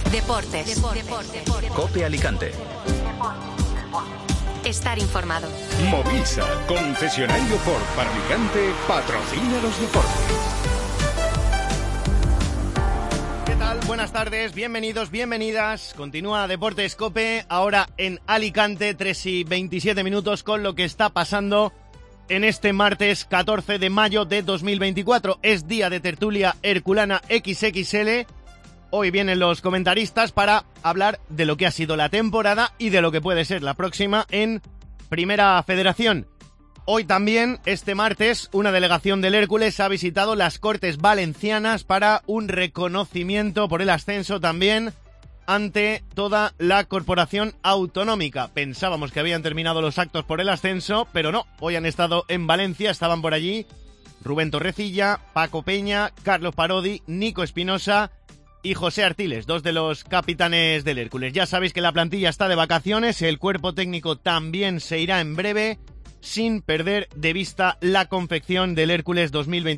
Deportes. COPE Alicante. Estar informado. Movisa, concesionario Ford para Alicante, patrocina los deportes. ¿Qué tal? Buenas tardes, bienvenidos, bienvenidas. Continúa Deportes COPE, ahora en Alicante, 3:27 con lo que está pasando en este martes 14 de mayo de 2024. Es día de tertulia herculana XXL. Hoy vienen los comentaristas para hablar de lo que ha sido la temporada y de lo que puede ser la próxima en Primera Federación. Hoy también, este martes, una delegación del Hércules ha visitado las Cortes Valencianas para un reconocimiento por el ascenso también ante toda la corporación autonómica. Pensábamos que habían terminado los actos por el ascenso, pero no. Hoy han estado en Valencia, estaban por allí Rubén Torrecilla, Paco Peña, Carlos Parodi, Nico Espinosa y José Artiles, dos de los capitanes del Hércules. Ya sabéis que la plantilla está de vacaciones, el cuerpo técnico también se irá en breve, sin perder de vista la confección del Hércules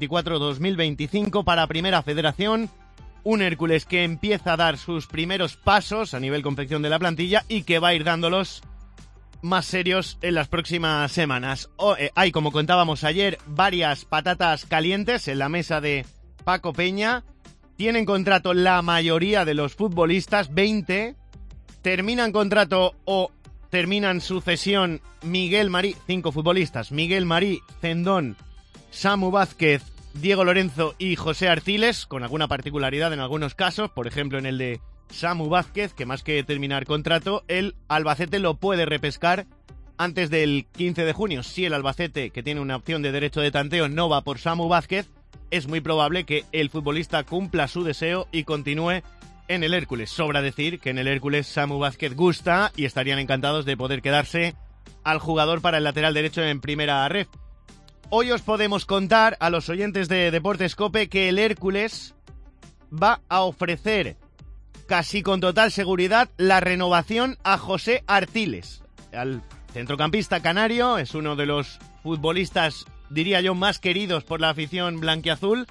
2024-2025 para Primera Federación. Un Hércules que empieza a dar sus primeros pasos a nivel confección de la plantilla y que va a ir dándolos más serios en las próximas semanas. Hay, como contábamos ayer, varias patatas calientes en la mesa de Paco Peña. Tienen contrato la mayoría de los futbolistas, 20. Terminan contrato o terminan su cesión Miguel Marí, 5 futbolistas, Miguel Marí, Zendón, Samu Vázquez, Diego Lorenzo y José Artiles, con alguna particularidad en algunos casos, por ejemplo en el de Samu Vázquez, que más que terminar contrato, el Albacete lo puede repescar antes del 15 de junio. Si el Albacete, que tiene una opción de derecho de tanteo, no va por Samu Vázquez, es muy probable que el futbolista cumpla su deseo y continúe en el Hércules. Sobra decir que en el Hércules Samu Vázquez gusta y estarían encantados de poder quedarse al jugador para el lateral derecho en primera ref. Hoy os podemos contar a los oyentes de Deportes COPE que el Hércules va a ofrecer casi con total seguridad la renovación a José Artiles. Al centrocampista canario, es uno de los futbolistas, diría yo, más queridos por la afición blanquiazul,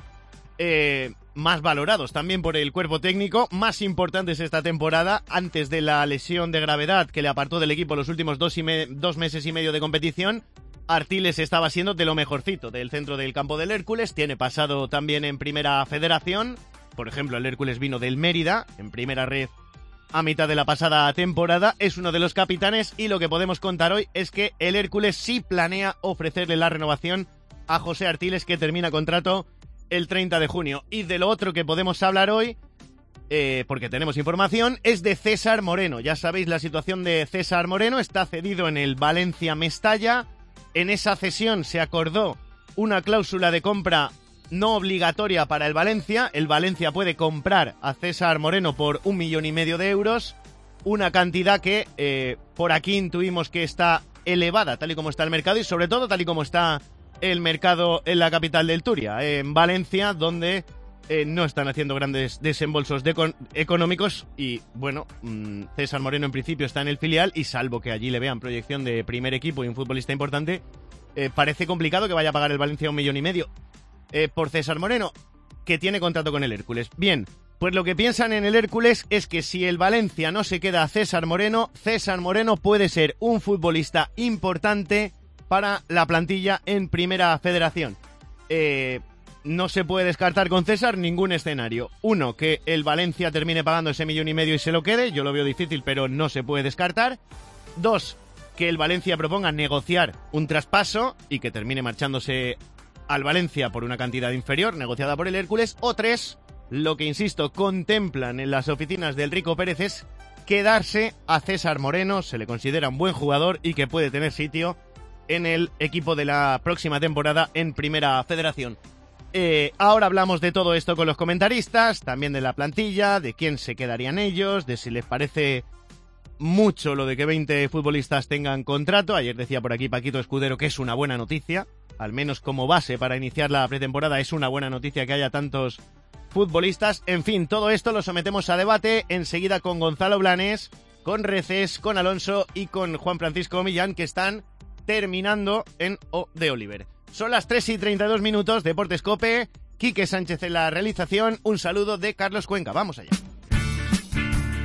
más valorados también por el cuerpo técnico, más importantes esta temporada, antes de la lesión de gravedad que le apartó del equipo los últimos 2 meses y medio de competición. Artiles estaba siendo de lo mejorcito del centro del campo del Hércules, tiene pasado también en Primera Federación, por ejemplo el Hércules vino del Mérida, en primera red a mitad de la pasada temporada, es uno de los capitanes y lo que podemos contar hoy es que el Hércules sí planea ofrecerle la renovación a José Artiles, que termina contrato el 30 de junio. Y de lo otro que podemos hablar hoy, porque tenemos información, es de César Moreno. Ya sabéis la situación de César Moreno, está cedido en el Valencia Mestalla. En esa cesión se acordó una cláusula de compra no obligatoria para el Valencia. El Valencia puede comprar a César Moreno por 1,5 millones de euros, una cantidad que por aquí intuimos que está elevada tal y como está el mercado y sobre todo tal y como está el mercado en la capital del Turia, en Valencia, donde no están haciendo grandes desembolsos económicos y bueno, César Moreno en principio está en el filial y salvo que allí le vean proyección de primer equipo y un futbolista importante, parece complicado que vaya a pagar el Valencia 1,5 millones por César Moreno, que tiene contrato con el Hércules. Bien, pues lo que piensan en el Hércules es que si el Valencia no se queda a César Moreno puede ser un futbolista importante para la plantilla en Primera Federación. No se puede descartar con César ningún escenario. Uno, que el Valencia termine pagando ese 1,5 millones y se lo quede, yo lo veo difícil, pero no se puede descartar. Dos, que el Valencia proponga negociar un traspaso y que termine marchándose al Valencia por una cantidad inferior, negociada por el Hércules. O tres, lo que, insisto, contemplan en las oficinas del Rico Pérez es quedarse a César Moreno, se le considera un buen jugador y que puede tener sitio en el equipo de la próxima temporada en Primera Federación. Ahora hablamos de todo esto con los comentaristas, también de la plantilla, de quién se quedarían ellos, de si les parece mucho lo de que 20 futbolistas tengan contrato. Ayer decía por aquí Paquito Escudero que es una buena noticia, al menos como base para iniciar la pretemporada es una buena noticia que haya tantos futbolistas. En fin, todo esto lo sometemos a debate enseguida con Gonzalo Blanes, con Reces, con Alonso y con Juan Francisco Millán, que están terminando en O de Oliver. Son las 3:32, Deportes COPE, Quique Sánchez en la realización, un saludo de Carlos Cuenca. Vamos allá.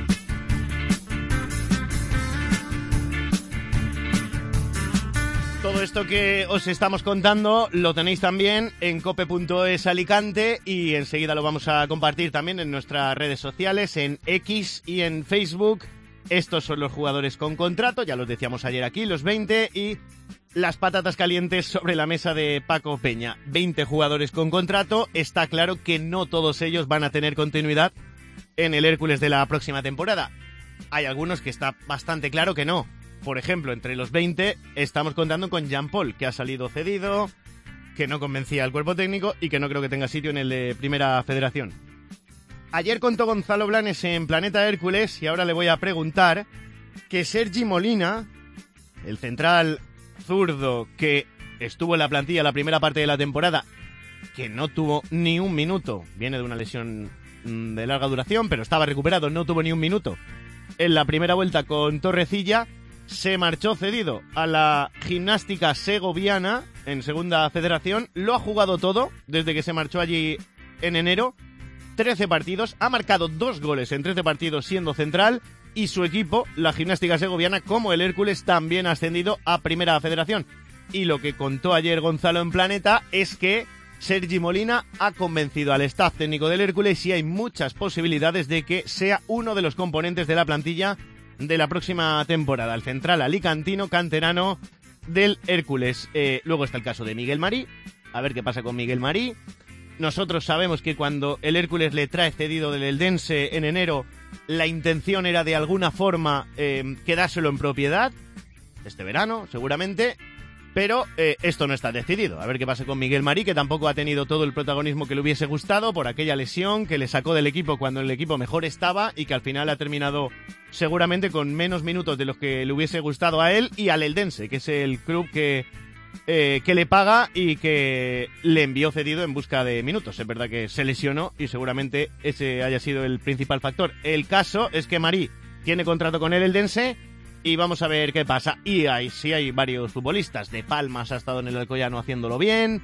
Todo esto que os estamos contando lo tenéis también en cope.es Alicante y enseguida lo vamos a compartir también en nuestras redes sociales, en X y en Facebook. Estos son los jugadores con contrato, ya los decíamos ayer aquí, los 20, y las patatas calientes sobre la mesa de Paco Peña. 20 jugadores con contrato, está claro que no todos ellos van a tener continuidad en el Hércules de la próxima temporada. Hay algunos que está bastante claro que no. Por ejemplo, entre los 20 estamos contando con Jean Paul, que ha salido cedido, que no convencía al cuerpo técnico y que no creo que tenga sitio en el de Primera Federación. Ayer contó Gonzalo Blanes en Planeta Hércules y ahora le voy a preguntar que Sergi Molina, el central zurdo que estuvo en la plantilla la primera parte de la temporada, que no tuvo ni un minuto, viene de una lesión de larga duración, pero estaba recuperado, no tuvo ni un minuto en la primera vuelta con Torrecilla, se marchó cedido a la Gimnástica Segoviana en Segunda Federación, lo ha jugado todo desde que se marchó allí en enero, 13 partidos, ha marcado 2 goles en 13 partidos siendo central y su equipo, la Gimnástica Segoviana, como el Hércules, también ha ascendido a Primera Federación. Y lo que contó ayer Gonzalo en Planeta es que Sergi Molina ha convencido al staff técnico del Hércules y hay muchas posibilidades de que sea uno de los componentes de la plantilla de la próxima temporada, el central alicantino canterano del Hércules. Luego está el caso de Miguel Marí, a ver qué pasa con Miguel Marí. Nosotros sabemos que cuando el Hércules le trae cedido del Eldense en enero, la intención era de alguna forma quedárselo en propiedad, este verano seguramente, pero esto no está decidido. A ver qué pasa con Miguel Marí, que tampoco ha tenido todo el protagonismo que le hubiese gustado por aquella lesión que le sacó del equipo cuando el equipo mejor estaba y que al final ha terminado seguramente con menos minutos de los que le hubiese gustado a él y al Eldense, que es el club que le paga y que le envió cedido en busca de minutos. Es verdad que se lesionó y seguramente ese haya sido el principal factor. El caso es que Marí tiene contrato con el Eldense y vamos a ver qué pasa. Y sí hay varios futbolistas. De Palmas ha estado en el Alcoyano haciéndolo bien.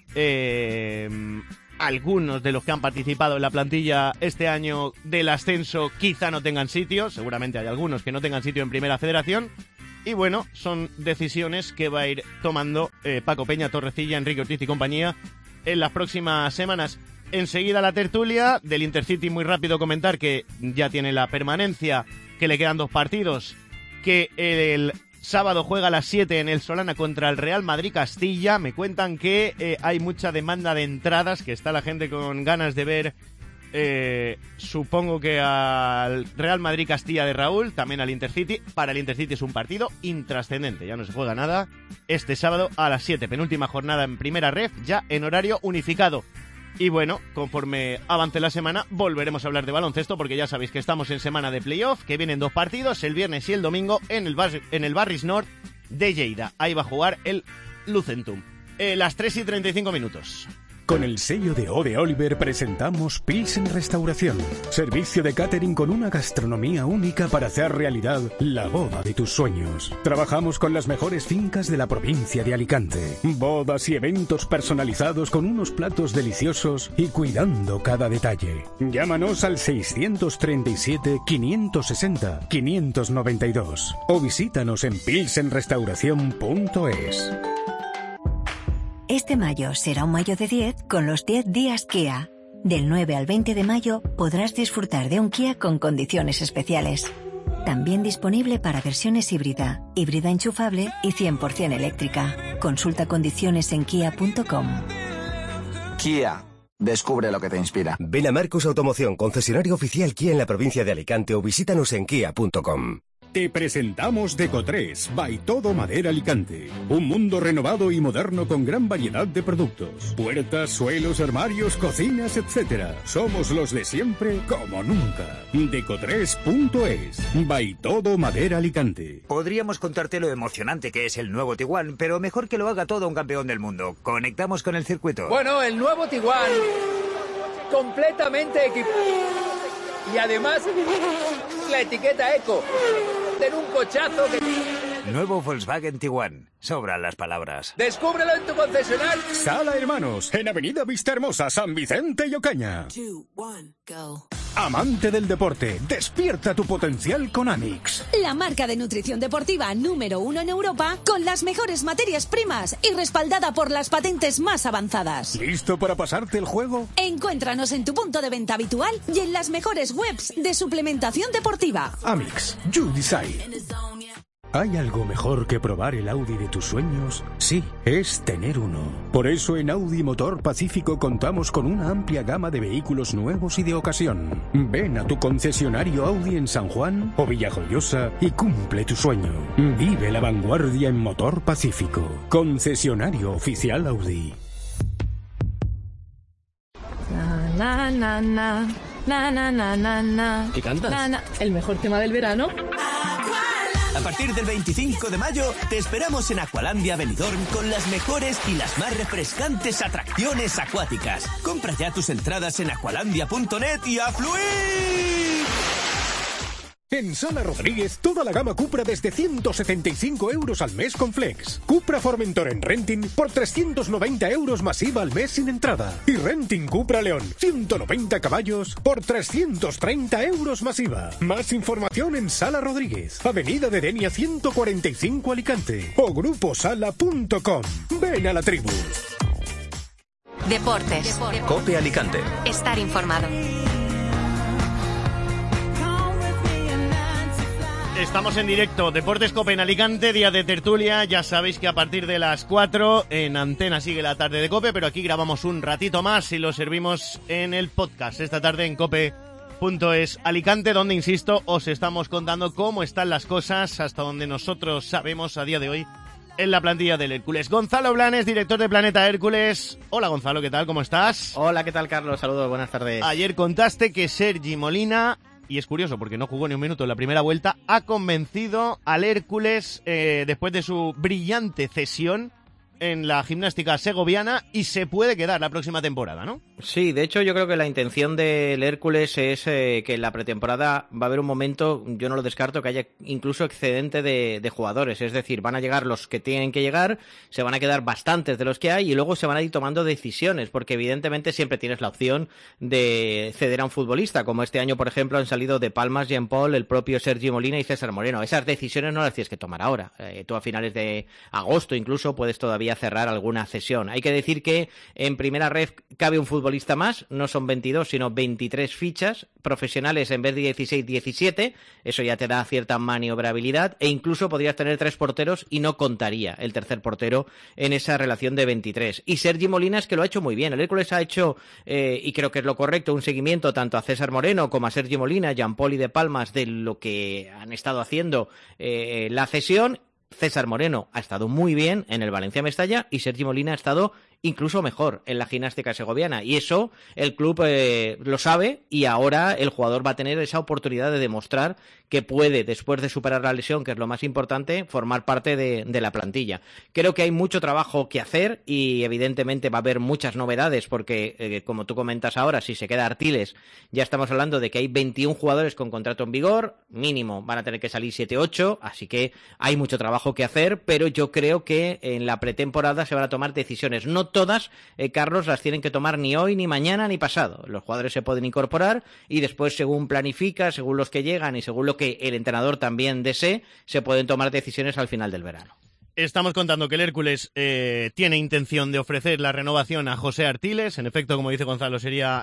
Algunos de los que han participado en la plantilla este año del ascenso quizá no tengan sitio. Seguramente hay algunos que no tengan sitio en Primera Federación. Y bueno, son decisiones que va a ir tomando Paco Peña, Torrecilla, Enrique Ortiz y compañía en las próximas semanas. Enseguida la tertulia del Intercity, muy rápido comentar que ya tiene la permanencia, que le quedan 2 partidos, que el sábado juega a las 7 en el Solana contra el Real Madrid Castilla. Me cuentan que hay mucha demanda de entradas, que está la gente con ganas de ver, supongo que al Real Madrid Castilla de Raúl, también al Intercity. Para el Intercity es un partido intrascendente, ya no se juega nada. Este sábado a las 7, penúltima jornada en Primera Ref, ya en horario unificado. Y bueno, conforme avance la semana volveremos a hablar de baloncesto, porque ya sabéis que estamos en semana de playoff, que vienen 2 partidos, el viernes y el domingo en el Barris Nord de Lleida. Ahí va a jugar el Lucentum. Las 3:35. Con el sello de Ode Oliver presentamos Pilsen Restauración. Servicio de catering con una gastronomía única para hacer realidad la boda de tus sueños. Trabajamos con las mejores fincas de la provincia de Alicante. Bodas y eventos personalizados con unos platos deliciosos y cuidando cada detalle. Llámanos al 637 560 592 o visítanos en pilsenrestauración.es. Este mayo será un mayo de 10 con los 10 días Kia. Del 9 al 20 de mayo podrás disfrutar de un Kia con condiciones especiales. También disponible para versiones híbrida enchufable y 100% eléctrica. Consulta condiciones en kia.com. Kia. Descubre lo que te inspira. Ven a Marcos Automoción, concesionario oficial Kia en la provincia de Alicante, o visítanos en kia.com. Te presentamos Deco3 by Todo Madera Alicante. Un mundo renovado y moderno con gran variedad de productos. Puertas, suelos, armarios, cocinas, etc. Somos los de siempre como nunca. Deco3.es by Todo Madera Alicante. Podríamos contarte lo emocionante que es el nuevo Tiguan, pero mejor que lo haga todo un campeón del mundo. Conectamos con el circuito. Bueno, el nuevo Tiguan, completamente equipado. Y además, la etiqueta Eco. En un cochazo que... Nuevo Volkswagen Tiguan. Sobran las palabras. Descúbrelo en tu concesionario. Sala Hermanos, en Avenida Vista Hermosa, San Vicente y Ocaña. 2, 1, go. Amante del deporte, despierta tu potencial con Amix. La marca de nutrición deportiva número 1 en Europa, con las mejores materias primas y respaldada por las patentes más avanzadas. ¿Listo para pasarte el juego? Encuéntranos en tu punto de venta habitual y en las mejores webs de suplementación deportiva. Amix, you decide. ¿Hay algo mejor que probar el Audi de tus sueños? Sí, es tener uno. Por eso en Audi Motor Pacífico contamos con una amplia gama de vehículos nuevos y de ocasión. Ven a tu concesionario Audi en San Juan o Villajoyosa y cumple tu sueño. Vive la vanguardia en Motor Pacífico. Concesionario oficial Audi. Na, na, na, na, na, na, na, na. ¿Qué cantas? Na, na. El mejor tema del verano. A partir del 25 de mayo te esperamos en Aqualandia Benidorm con las mejores y las más refrescantes atracciones acuáticas. Compra ya tus entradas en aqualandia.net y ¡a fluir! En Sala Rodríguez, toda la gama Cupra desde 175 euros al mes con Flex. Cupra Formentor en renting por 390 euros masiva al mes sin entrada. Y renting Cupra León, 190 caballos por 330 euros masiva. Más información en Sala Rodríguez, Avenida de Denia 145 Alicante o gruposala.com. Ven a la tribu. Deportes. COPE Alicante. Estar informado. Estamos en directo, Deportes COPE en Alicante, día de tertulia. Ya sabéis que a partir de las 4 en Antena sigue la tarde de COPE, pero aquí grabamos un ratito más y lo servimos en el podcast esta tarde en cope.es Alicante, donde, insisto, os estamos contando cómo están las cosas hasta donde nosotros sabemos a día de hoy en la plantilla del Hércules. Gonzalo Blanes, director de Planeta Hércules. Hola Gonzalo, ¿qué tal? ¿Cómo estás? Hola, ¿qué tal, Carlos? Saludos, buenas tardes. Ayer contaste que Sergi Molina, y es curioso porque no jugó ni un minuto en la primera vuelta, ha convencido al Hércules después de su brillante cesión en la gimnástica segoviana y se puede quedar la próxima temporada, ¿no? Sí, de hecho yo creo que la intención del Hércules es que en la pretemporada va a haber un momento, yo no lo descarto, que haya incluso excedente de jugadores, es decir, van a llegar los que tienen que llegar, se van a quedar bastantes de los que hay y luego se van a ir tomando decisiones, porque evidentemente siempre tienes la opción de ceder a un futbolista, como este año, por ejemplo, han salido de Palmas, Jean Paul, el propio Sergi Molina y César Moreno. Esas decisiones no las tienes que tomar ahora. Tú a finales de agosto incluso puedes todavía cerrar alguna cesión. Hay que decir que en primera ref cabe un futbolista más, no son 22 sino 23 fichas profesionales en vez de 16, 17, eso ya te da cierta maniobrabilidad e incluso podrías tener 3 porteros y no contaría el tercer portero en esa relación de 23. Y Sergi Molina es que lo ha hecho muy bien, el Hércules ha hecho, y creo que es lo correcto, un seguimiento tanto a César Moreno como a Sergi Molina, Jean Paul y de Palmas de lo que han estado haciendo la cesión. César Moreno ha estado muy bien en el Valencia Mestalla y Sergi Molina ha estado incluso mejor en la gimnástica segoviana, y eso el club lo sabe, y ahora el jugador va a tener esa oportunidad de demostrar que puede, después de superar la lesión, que es lo más importante, formar parte de la plantilla. Creo que hay mucho trabajo que hacer y evidentemente va a haber muchas novedades porque, como tú comentas ahora, si se queda Artiles, ya estamos hablando de que hay 21 jugadores con contrato en vigor, mínimo van a tener que salir 7-8, así que hay mucho trabajo que hacer, pero yo creo que en la pretemporada se van a tomar decisiones, no todas, Carlos, las tienen que tomar ni hoy, ni mañana, ni pasado. Los jugadores se pueden incorporar y después, según planifica, según los que llegan y según lo que el entrenador también desee, se pueden tomar decisiones al final del verano. Estamos contando que el Hércules tiene intención de ofrecer la renovación a José Artiles. En efecto, como dice Gonzalo, serían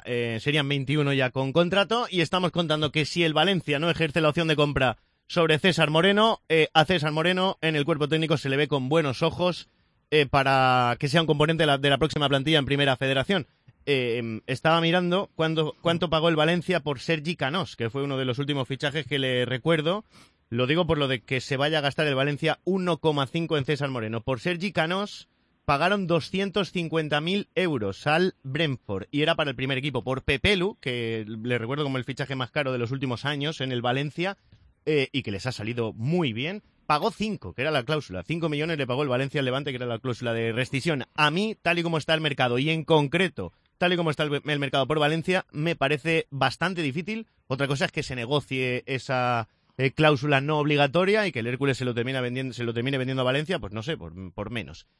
21 ya con contrato. Y estamos contando que si el Valencia no ejerce la opción de compra sobre César Moreno, a César Moreno en el cuerpo técnico se le ve con buenos ojos para que sea un componente de la próxima plantilla en Primera Federación. Estaba mirando cuánto pagó el Valencia por Sergi Canós, que fue uno de los últimos fichajes que le recuerdo. Lo digo por lo de que se vaya a gastar el Valencia 1,5 en César Moreno. Por Sergi Canós pagaron 250.000 euros al Brentford y era para el primer equipo. Por Pepelu, que le recuerdo como el fichaje más caro de los últimos años en el Valencia y que les ha salido muy bien, pagó 5, que era la cláusula. 5 millones le pagó el Valencia al Levante, que era la cláusula de rescisión. A mí, tal y como está el mercado, y en concreto, tal y como está el mercado por Valencia, me parece bastante difícil. Otra cosa es que se negocie esa cláusula no obligatoria y que el Hércules se lo termine vendiendo a Valencia, pues no sé, por menos.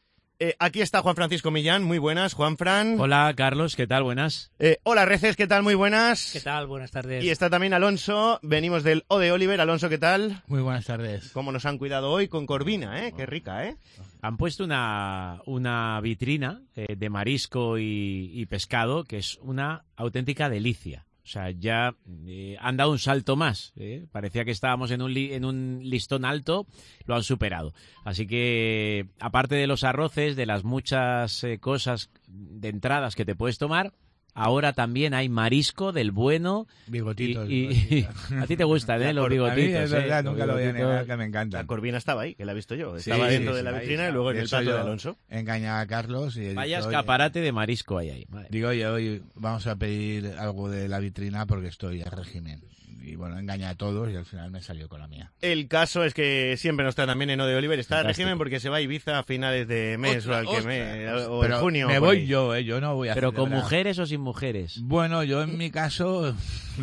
Aquí está Juan Francisco Millán, muy buenas, Juanfran. Hola, Carlos, ¿qué tal? Buenas. Hola, Reces, ¿qué tal? Muy buenas. ¿Qué tal? Buenas tardes. Y está también Alonso, venimos del O de Oliver. Alonso, ¿qué tal? Muy buenas tardes. ¿Cómo nos han cuidado hoy con Corvina, Qué rica, Han puesto una vitrina de marisco y pescado que es una auténtica delicia. O sea, ya han dado un salto más. Parecía que estábamos en un listón alto, lo han superado. Así que, aparte de los arroces, de las muchas cosas de entradas que te puedes tomar, ahora también hay marisco del bueno. Bigotitos. A ti te gustan, los bigotitos. A mí es verdad, nunca lo voy a negar, que me encanta. La Corvina estaba ahí, que la he visto yo. Estaba dentro de la vitrina y luego en el plato de Alonso. Engaña a Carlos y vaya escaparate de marisco ahí. Digo, oye, hoy vamos a pedir algo de la vitrina porque estoy a régimen. Y bueno, engaña a todos y al final me salió con la mía. El caso es que siempre nos trae también en O de Oliver. Está a régimen porque se va a Ibiza a finales de mes o en junio. Me voy yo no voy a ¿Pero celebrar. con mujeres o sin mujeres? Bueno, yo en mi caso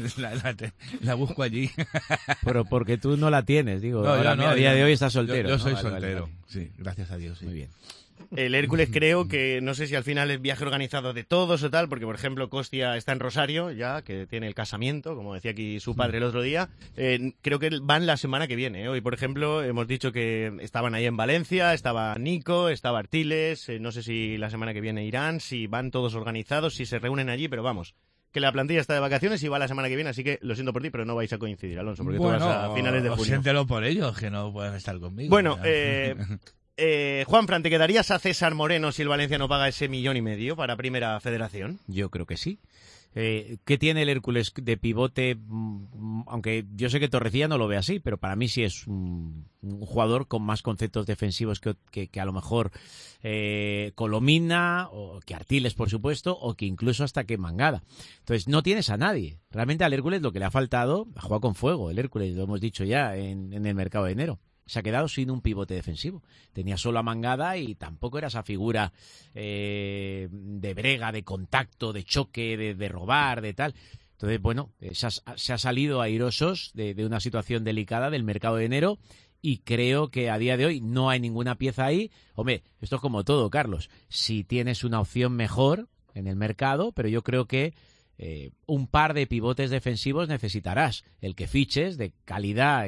la busco allí. Pero porque tú no la tienes, digo. No, ahora, a día de hoy estás soltero. Yo soy Vale, soltero, vale. sí, gracias a Dios. Sí. Muy bien. El Hércules creo que, no sé si al final es viaje organizado de todos o tal, porque por ejemplo Costia está en Rosario ya, que tiene el casamiento, como decía aquí su padre el otro día. Creo que van la semana que viene. Hoy, por ejemplo, hemos dicho que estaban ahí en Valencia, estaba Nico, estaba Artiles, no sé si la semana que viene irán, si van todos organizados, si se reúnen allí, pero vamos. Que la plantilla está de vacaciones y va la semana que viene, así que lo siento por ti, pero no vais a coincidir, Alonso, porque tú vas a finales de junio. Siéntelo por ellos, que no pueden estar conmigo. Bueno, Juanfran, ¿te quedarías a César Moreno si el Valencia no paga ese 1,5 millones para Primera Federación? Yo creo que sí. ¿Qué tiene el Hércules de pivote? Aunque yo sé que Torrecilla no lo ve así, pero para mí sí es un jugador con más conceptos defensivos que a lo mejor Colomina, o que Artiles, por supuesto, o que incluso hasta que Mangada. Entonces no tienes a nadie. Realmente al Hércules lo que le ha faltado, ha jugado con fuego el Hércules, lo hemos dicho ya en el mercado de enero. Se ha quedado sin un pivote defensivo. Tenía solo a Mangada y tampoco era esa figura de brega, de contacto, de choque, de robar, de tal. Entonces, bueno, se ha salido airosos de una situación delicada del mercado de enero y creo que a día de hoy no hay ninguna pieza ahí. Hombre, esto es como todo, Carlos. Si tienes una opción mejor en el mercado, pero yo creo que un par de pivotes defensivos necesitarás. El que fiches de calidad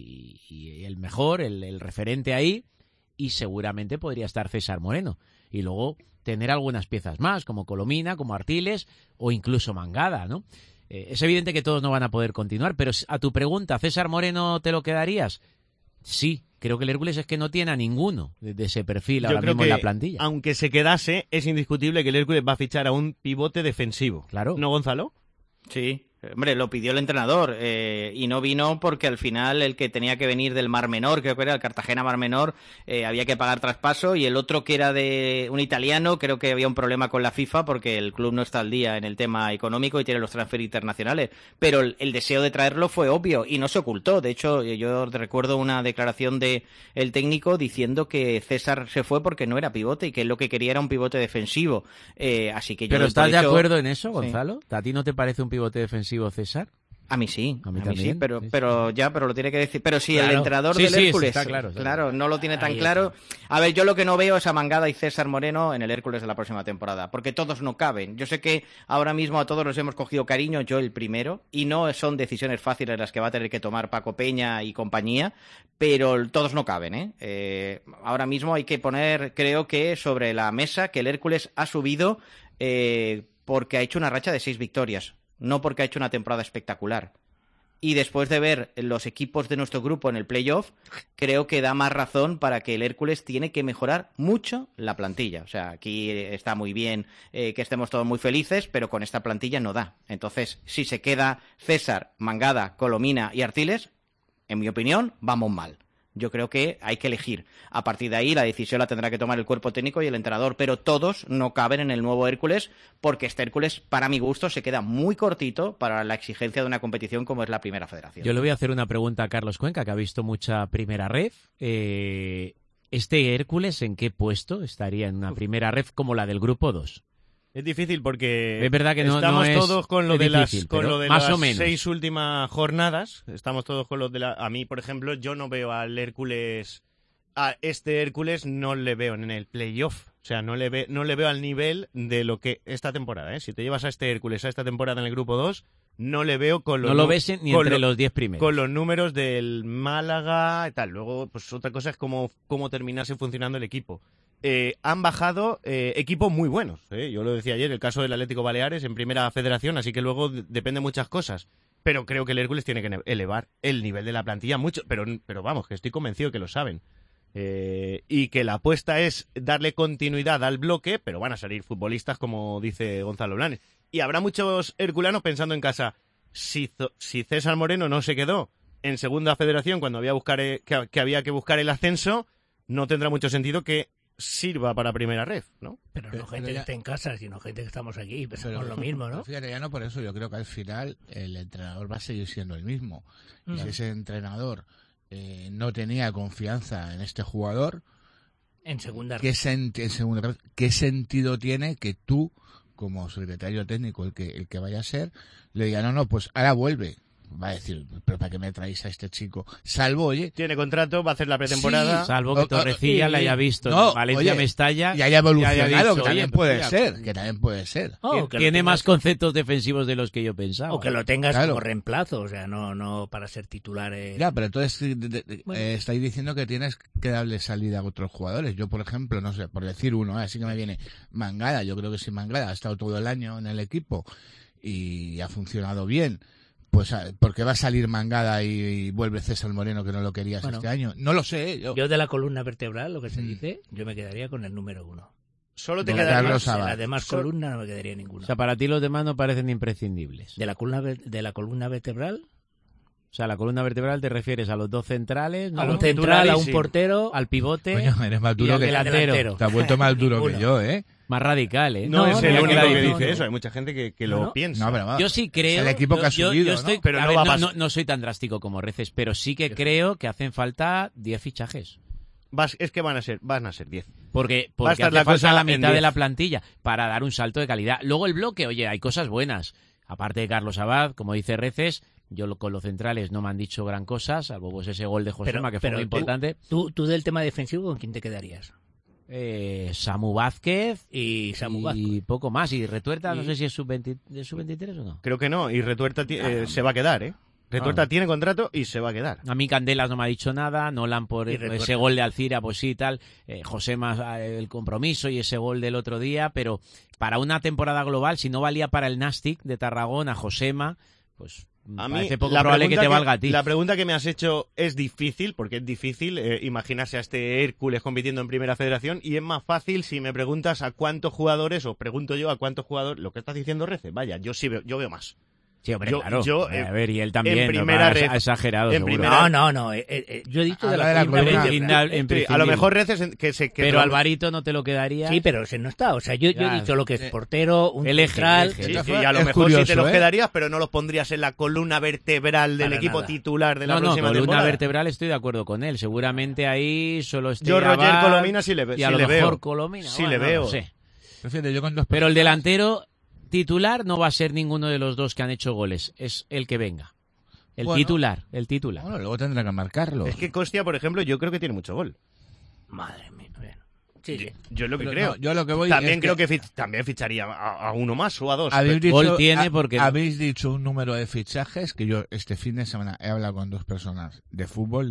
y el mejor, el referente ahí, y seguramente podría estar César Moreno. Y luego tener algunas piezas más, como Colomina, como Artiles o incluso Mangada, ¿no? Es evidente que todos no van a poder continuar, pero a tu pregunta, ¿César Moreno te lo quedarías? Sí. Creo que el Hércules es que no tiene a ninguno de ese perfil ahora mismo en la plantilla. Aunque se quedase, es indiscutible que el Hércules va a fichar a un pivote defensivo. Claro. ¿No, Gonzalo? Sí. Hombre, lo pidió el entrenador y no vino porque al final el que tenía que venir del Mar Menor, creo que era el Cartagena Mar Menor, había que pagar traspaso, y el otro que era de un italiano, creo que había un problema con la FIFA porque el club no está al día en el tema económico y tiene los transferes internacionales. Pero el deseo de traerlo fue obvio y no se ocultó. De hecho, yo recuerdo una declaración de el técnico diciendo que César se fue porque no era pivote y que lo que quería era un pivote defensivo. Así que yo ¿Pero estás de acuerdo en eso, Gonzalo? Sí. ¿A ti no te parece un pivote defensivo César? A mí sí, a mí también, sí, pero lo tiene que decir. Pero sí, claro. El entrenador del Hércules, está claro, no lo tiene tan ahí claro. Está. A ver, yo lo que no veo es a Mangada y César Moreno en el Hércules de la próxima temporada, porque todos no caben. Yo sé que ahora mismo a todos los hemos cogido cariño, yo el primero, y no son decisiones fáciles las que va a tener que tomar Paco Peña y compañía, pero todos no caben, ahora mismo hay que poner, creo que sobre la mesa, que el Hércules ha subido porque ha hecho una racha de 6 victorias. No porque ha hecho una temporada espectacular. Y después de ver los equipos de nuestro grupo en el playoff, creo que da más razón para que el Hércules tiene que mejorar mucho la plantilla. O sea, aquí está muy bien que estemos todos muy felices, pero con esta plantilla no da. Entonces, si se queda César, Mangada, Colomina y Artiles, en mi opinión, vamos mal. Yo creo que hay que elegir. A partir de ahí la decisión la tendrá que tomar el cuerpo técnico y el entrenador, pero todos no caben en el nuevo Hércules porque este Hércules, para mi gusto, se queda muy cortito para la exigencia de una competición como es la Primera Federación. Yo le voy a hacer una pregunta a Carlos Cuenca, que ha visto mucha Primera Ref. ¿Este Hércules en qué puesto estaría en una Primera Ref como la del Grupo 2? Es difícil porque es verdad que estamos todos con lo de las 6 últimas jornadas. Estamos todos con lo de a mí, por ejemplo, yo no veo al Hércules, a este Hércules no le veo en el playoff. O sea, no le veo al nivel de lo que esta temporada, ¿eh? Si te llevas a este Hércules a esta temporada en el grupo 2, no le veo con los... No lo ves ni entre los 10 primeros. Con los números del Málaga y tal. Luego, pues otra cosa es cómo terminase funcionando el equipo. Han bajado equipos muy buenos. Yo lo decía ayer, el caso del Atlético Baleares en Primera Federación, así que luego depende muchas cosas. Pero creo que el Hércules tiene que elevar el nivel de la plantilla mucho. Pero vamos, que estoy convencido que lo saben. Y que la apuesta es darle continuidad al bloque, pero van a salir futbolistas, como dice Gonzalo Blanes. Y habrá muchos herculanos pensando en casa, si César Moreno no se quedó en Segunda Federación cuando había que buscar el ascenso, no tendrá mucho sentido que sirva para Primera Ref, ¿no? Pero no gente que esté en casa, sino gente que estamos aquí, pensamos lo mismo, ¿no? Fíjate, ya no por eso, yo creo que al final el entrenador va a seguir siendo el mismo. Y si ese entrenador no tenía confianza en este jugador, en segunda ¿qué sentido tiene que tú, como secretario técnico, el que vaya a ser, le diga, no, pues ahora vuelve? Va a decir, pero ¿para qué me traéis a este chico? Salvo, oye... Tiene contrato, va a hacer la pretemporada... Sí, salvo que Torrecilla la haya visto en Valencia, Mestalla... Y haya evolucionado, que también puede ser. Que también puede ser. Tiene más conceptos defensivos de los que yo pensaba. O que lo tengas como reemplazo, o sea, no para ser titular... Ya, pero entonces estáis diciendo que tienes que darle salida a otros jugadores. Yo, por ejemplo, no sé, por decir uno, así que me viene Mangada. Yo creo que si Mangada ha estado todo el año en el equipo y ha funcionado bien... Pues, ¿por qué va a salir Mangada y vuelve César Moreno, que no lo querías este año? No lo sé. Yo de la columna vertebral, lo que se dice, yo me quedaría con el número 1. Solo te quedaría la demás columna no me quedaría ninguna. O sea, para ti los demás no parecen imprescindibles. ¿De la columna vertebral? O sea, la columna vertebral te refieres a los dos centrales, ¿no? A un central, a un portero, al pivote. Coño, eres más duro que delantero. Te has vuelto más duro que yo, ¿eh? Más radical, ¿eh? No es el único que dice eso, hay mucha gente que lo piensa. No, pero yo sí creo... El equipo que ha subido, yo estoy, ¿no? Pero no soy tan drástico como Reces, pero sí que creo que hacen falta 10 fichajes. Es que van a ser 10. Porque hace falta la mitad de la plantilla para dar un salto de calidad. Luego el bloque, oye, hay cosas buenas. Aparte de Carlos Abad, como dice Reces, yo con los centrales no me han dicho gran cosa, salvo pues ese gol de Josema, que fue muy importante. ¿Tú del tema defensivo, ¿con quién te quedarías? Samu Vázquez y poco más. Y Retuerta, no sé si es sub-23 o no. Creo que no, y Retuerta se va a quedar, ¿eh? Retuerta tiene contrato y se va a quedar. A mí Candelas no me ha dicho nada, Nolan por ese gol de Alcira, pues sí, tal. Josema el compromiso y ese gol del otro día, pero para una temporada global, si no valía para el Nastic de Tarragona, Josema, pues... A mí, parece poco probable que te valga a ti. La pregunta que me has hecho es difícil, porque es difícil imaginarse a este Hércules compitiendo en Primera Federación, y es más fácil si me preguntas a cuántos jugadores, o pregunto yo a cuántos jugadores, lo que estás diciendo Rece, vaya, yo veo más. Sí, hombre, claro. A ver, y él también, en primera red, exagerado, seguro. No, yo he dicho de la columna. A lo mejor Reces que se quedó. Pero Alvarito no te lo quedaría. Sí, pero ese no está. O sea, yo he dicho lo que es portero, un central. Y a lo mejor sí te los quedarías, pero no los pondrías en la columna vertebral del equipo titular de la próxima temporada. Columna vertebral estoy de acuerdo con él. Seguramente ahí solo esté. Yo Roger Colomina sí le veo. Y a lo mejor Colomina. Sí le veo. Pero el delantero titular no va a ser ninguno de los dos que han hecho goles, es el que venga. El titular. Bueno, luego tendrá que marcarlo. Es que Costia, por ejemplo, yo creo que tiene mucho gol. Madre mía, bien. Sí. Yo es lo que creo. Yo lo que voy también creo que también ficharía a uno más o a dos. Gol tiene porque... Habéis dicho un número de fichajes que yo este fin de semana he hablado con dos personas de fútbol,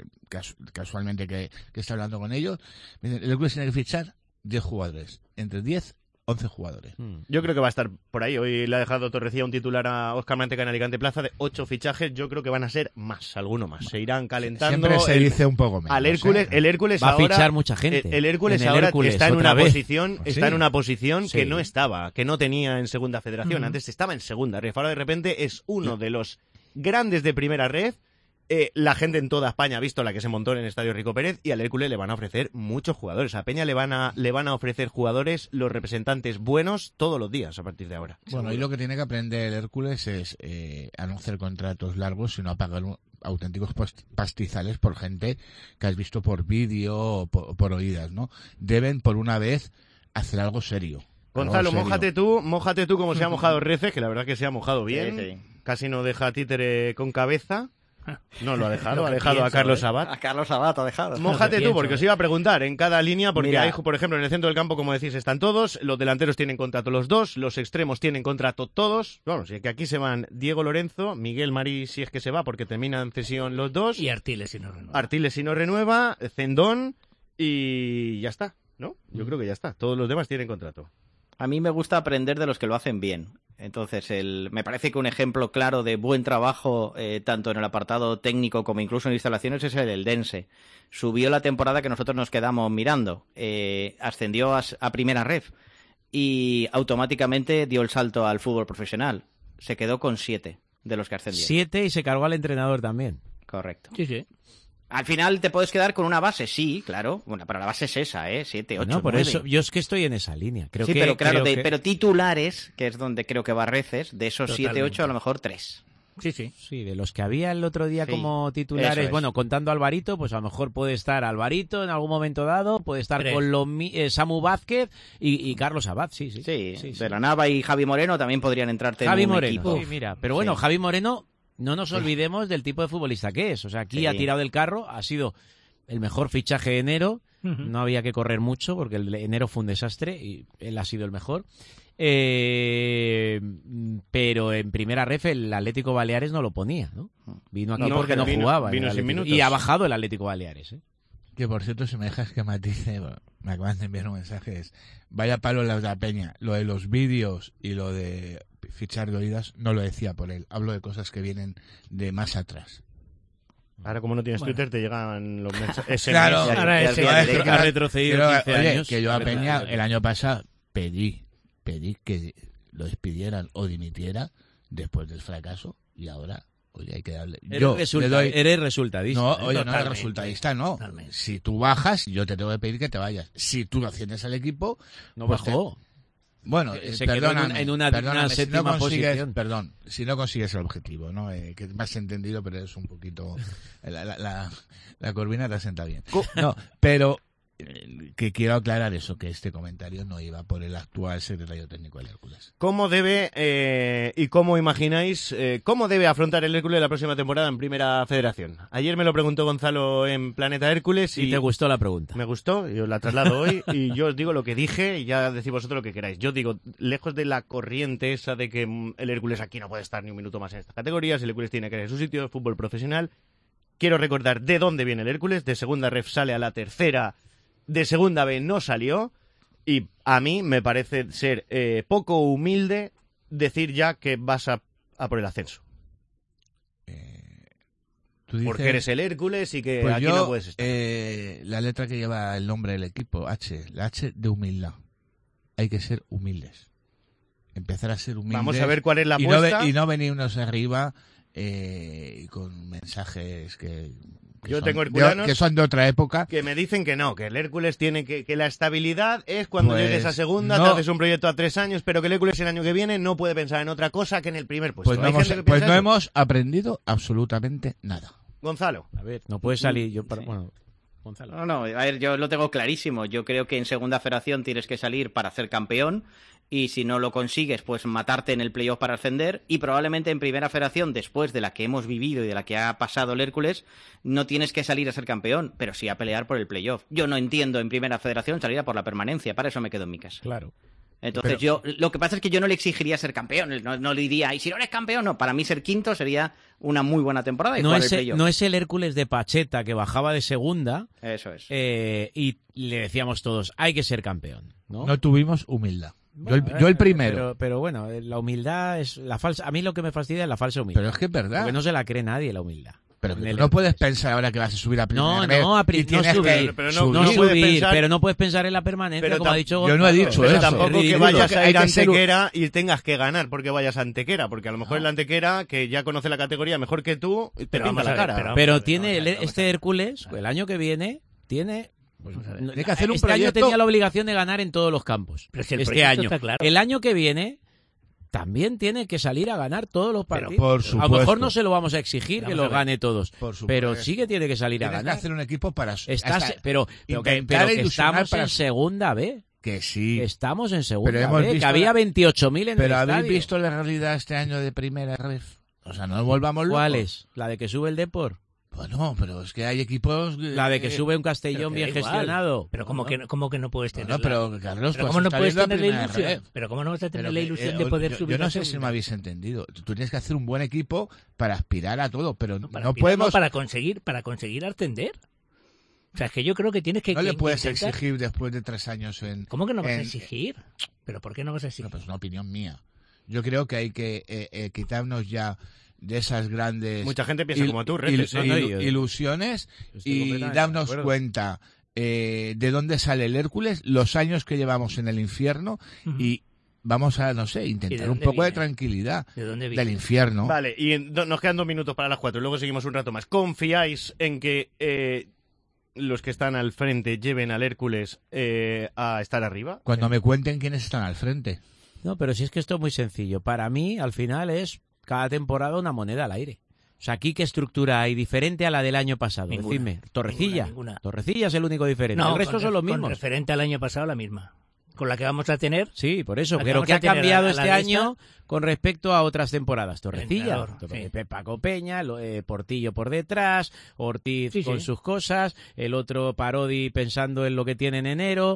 casualmente que está hablando con ellos. El club tiene que fichar 10 jugadores, entre 10 11 jugadores. Yo creo que va a estar por ahí. Hoy le ha dejado Torrecilla un titular a Óscar Manteca en Alicante Plaza de 8 fichajes. Yo creo que van a ser más, alguno más. Se irán calentando. Siempre se dice un poco menos. Al Hércules, el Hércules va ahora, a fichar mucha gente. El Hércules ahora está en una posición, está en una posición que no estaba, que no tenía en Segunda Federación. Antes estaba en Segunda Ref. Ahora de repente es uno de los grandes de Primera Ref. La gente en toda España ha visto la que se montó en el Estadio Rico Pérez, y al Hércules le van a ofrecer muchos jugadores. A Peña le van a ofrecer jugadores, los representantes buenos, todos los días a partir de ahora. Bueno, y lo que tiene que aprender el Hércules es a no hacer contratos largos, sino a pagar auténticos pastizales por gente que has visto por vídeo o por oídas, ¿no? Deben, por una vez, hacer algo serio. Gonzalo, mójate tú como se ha mojado Reces, que la verdad que se ha mojado bien. Sí. Casi no deja títere con cabeza. No lo ha dejado, a Carlos Abad. A Carlos Abad ha dejado. Mójate tú, porque os iba a preguntar en cada línea, porque hay, por ejemplo, en el centro del campo, como decís, están todos, los delanteros tienen contrato los dos, los extremos tienen contrato todos. Bueno, si es que aquí se van Diego Lorenzo, Miguel Marí si es que se va, porque terminan en cesión los dos. Y Artiles si no renueva. Zendón y ya está, ¿no? Yo creo que ya está. Todos los demás tienen contrato. A mí me gusta aprender de los que lo hacen bien. Entonces, me parece que un ejemplo claro de buen trabajo, tanto en el apartado técnico como incluso en instalaciones, es el Eldense. Subió la temporada que nosotros nos quedamos mirando. Ascendió a primera ref y automáticamente dio el salto al fútbol profesional. Se quedó con 7 de los que ascendieron. 7 y se cargó al entrenador también. Correcto. Sí. Al final te puedes quedar con una base, sí, claro. Bueno, pero la base es esa, 7, 8, No, por 9. eso, yo es que estoy en esa línea. Pero titulares, que es donde creo que Barreces, de esos 7, 8, a lo mejor 3. Sí, de los que había el otro día como titulares, bueno, contando a Alvarito, pues a lo mejor puede estar Alvarito en algún momento dado, puede estar con Samu Vázquez y Carlos Abad, sí. De la Nava y Javi Moreno también podrían entrarte en un equipo. Sí, mira, pero bueno, Javi Moreno, no nos olvidemos del tipo de futbolista que es. O sea, aquí ha tirado del carro, ha sido el mejor fichaje de enero. No había que correr mucho porque el de enero fue un desastre y él ha sido el mejor. Pero en primera ref el Atlético Baleares no lo ponía, ¿no? Vino aquí porque no jugaba. Vino sin minutos. Y ha bajado el Atlético Baleares, Que por cierto, si me dejas que matice, me acaban de enviar un mensaje, vaya palo la de la Peña. Lo de los vídeos y lo de fichar de oídas no lo decía por él. Hablo de cosas que vienen de más atrás. Ahora, como no tienes Twitter, te llegan los mensajes. Claro, ahora ha retrocedido 15 años. Que yo a Peña el año pasado pedí que lo despidieran o dimitiera después del fracaso y ahora... Oye, hay que darle. Eres resultadista. No, oye, no eres resultadista, no. Totalmente. Si tú bajas, yo te tengo que pedir que te vayas. Si tú asciendes al equipo... No pues bajó. Bueno, perdóname, en una séptima posición. Perdón, si no consigues el objetivo, ¿no? Que me has entendido, pero es un poquito... La corvina te asienta bien. No, pero... que quiero aclarar eso, que este comentario no iba por el actual secretario técnico del Hércules. ¿Cómo debe y cómo imagináis cómo debe afrontar el Hércules la próxima temporada en Primera Federación? Ayer me lo preguntó Gonzalo en Planeta Hércules y te gustó la pregunta. Me gustó, yo la traslado hoy y yo os digo lo que dije y ya decís vosotros lo que queráis. Yo digo, lejos de la corriente esa de que el Hércules aquí no puede estar ni un minuto más en estas categorías, el Hércules tiene que ir a su sitio, fútbol profesional. Quiero recordar de dónde viene el Hércules, de segunda ref sale a la tercera. De segunda B no salió y a mí me parece ser poco humilde decir ya que vas a por el ascenso. Porque eres el Hércules y que pues aquí no puedes estar. La letra que lleva el nombre del equipo, la H de humildad. Hay que ser humildes. Empezar a ser humildes. Vamos a ver cuál es la apuesta. Y no venirnos arriba con mensajes que tengo herculanos que son de otra época, que me dicen que no, que el Hércules tiene que la estabilidad es cuando llegues a segunda, te haces un proyecto a 3 años, pero que el Hércules el año que viene no puede pensar en otra cosa que en el primer puesto. Pues no hemos aprendido absolutamente nada. Gonzalo, a ver, no puede salir Gonzalo. No, a ver, yo lo tengo clarísimo. Yo creo que en segunda federación tienes que salir para ser campeón y si no lo consigues, pues matarte en el playoff para ascender y probablemente en primera federación, después de la que hemos vivido y de la que ha pasado el Hércules, no tienes que salir a ser campeón, pero sí a pelear por el playoff. Yo no entiendo en primera federación salir a por la permanencia, para eso me quedo en mi casa. Claro. Entonces lo que pasa es que yo no le exigiría ser campeón, no le diría, y si no eres campeón, no, para mí ser quinto sería una muy buena temporada y jugar el playoff. No es el Hércules de Pacheta que bajaba de segunda. Eso es. Y le decíamos todos, hay que ser campeón. No tuvimos humildad. Bueno, yo el primero. Pero bueno, la humildad es la falsa. A mí lo que me fastidia es la falsa humildad. Pero es que es verdad. Porque no se la cree nadie la humildad. Pero no puedes pensar ahora que vas a subir a primera vez. No subir. Pero no puedes pensar en la permanencia, como ha dicho Gonzalo. Yo no he dicho pero eso. Tampoco que vayas a ir a Antequera y tengas que ganar porque vayas a Antequera, porque a lo mejor el Antequera, que ya conoce la categoría mejor que tú, te pinta la cara. Pero tiene este Hércules, el año que viene, tiene... Hay que hacer un este proyecto. año tenía la obligación de ganar en todos los campos. Pero si el este año. Está claro. El año que viene también tiene que salir a ganar todos los partidos. Por supuesto. A lo mejor no se lo vamos a exigir que los gane todos, pero sí que tiene que salir a ganar. Tienes que hacer un equipo para... Pero que estamos en segunda B. Que sí. Estamos en segunda B, que había 28.000 en el estadio. ¿Pero habéis visto la realidad este año de primera ref? O sea, no nos volvamos locos. ¿Cuál es? ¿La de que sube el Depor? Bueno, pero es que hay equipos... La de que sube un Castellón bien gestionado. Pero ¿cómo que no puedes tener pero Carlos, ¿cómo no puedes tener la ilusión? Pero ¿cómo no vas a tener la ilusión de poder subir? Yo no sé si me habéis entendido. Tú tienes que hacer un buen equipo para aspirar a todo, pero no podemos... Para conseguir ascender. O sea, es que yo creo que tienes que... No le puedes exigir después de 3 años en... ¿Cómo que no vas a exigir? ¿Pero por qué no vas a exigir? No, pues es una opinión mía. Yo creo que hay que quitarnos ya de esas grandes... Mucha gente piensa como tú, ilusiones y darnos cuenta de dónde sale el Hércules, los años que llevamos en el infierno y vamos a, no sé, intentar un poco de tranquilidad del infierno. Vale, y nos quedan 2 minutos para las 4 y luego seguimos un rato más. ¿Confiáis en que los que están al frente lleven al Hércules a estar arriba? Cuando me cuenten quiénes están al frente. No, pero si es que esto es muy sencillo. Para mí, al final, es cada temporada una moneda al aire. O sea, ¿aquí qué estructura hay diferente a la del año pasado? Ninguna. Decidme. Torrecilla. Ninguna. Torrecilla es el único diferente. No, el resto son los mismos. Con referente al año pasado, la misma. Con la que vamos a tener. Sí, por eso. Pero ¿qué ha cambiado este año con respecto a otras temporadas? Torrecilla, Paco Peña, Portillo por detrás, Ortiz con sus cosas, el otro Parodi pensando en lo que tiene en enero,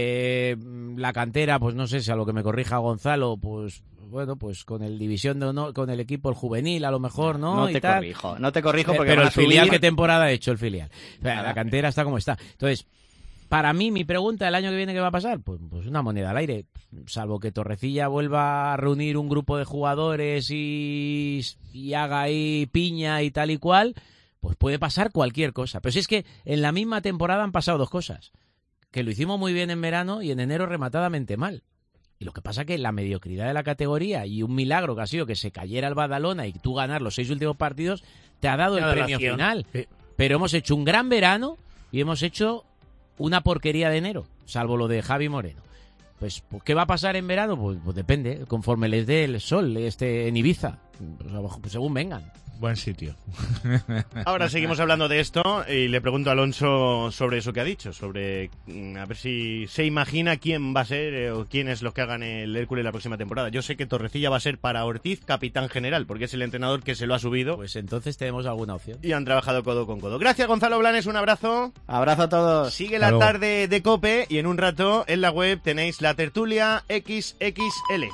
la cantera, pues no sé si a lo que me corrija Gonzalo, pues bueno, pues con el división de honor, con el equipo el juvenil a lo mejor, ¿no? No te corrijo porque pero van el a subir... filial, ¿qué temporada ha hecho el filial? O sea, la cantera está como está. Entonces, para mí, mi pregunta, ¿el año que viene qué va a pasar? Pues una moneda al aire. Salvo que Torrecilla vuelva a reunir un grupo de jugadores y haga ahí piña y tal y cual, pues puede pasar cualquier cosa. Pero si es que en la misma temporada han pasado 2 cosas. Que lo hicimos muy bien en verano y en enero rematadamente mal. Y lo que pasa es que la mediocridad de la categoría y un milagro que ha sido que se cayera el Badalona y tú ganar los 6 últimos partidos, te ha dado el premio final. Sí. Pero hemos hecho un gran verano y hemos hecho una porquería de enero, salvo lo de Javi Moreno. Pues ¿qué va a pasar en verano? Pues depende, conforme les dé el sol en Ibiza, pues según vengan. Buen sitio. Ahora seguimos hablando de esto y le pregunto a Alonso sobre eso que ha dicho, sobre a ver si se imagina quién va a ser o quiénes los que hagan el Hércules la próxima temporada. Yo sé que Torrecilla va a ser para Ortiz capitán general, porque es el entrenador que se lo ha subido. Pues entonces tenemos alguna opción. Y han trabajado codo con codo. Gracias, Gonzalo Blanes, un abrazo. Abrazo a todos. Sigue la tarde de COPE y en un rato en la web tenéis la tertulia XXL.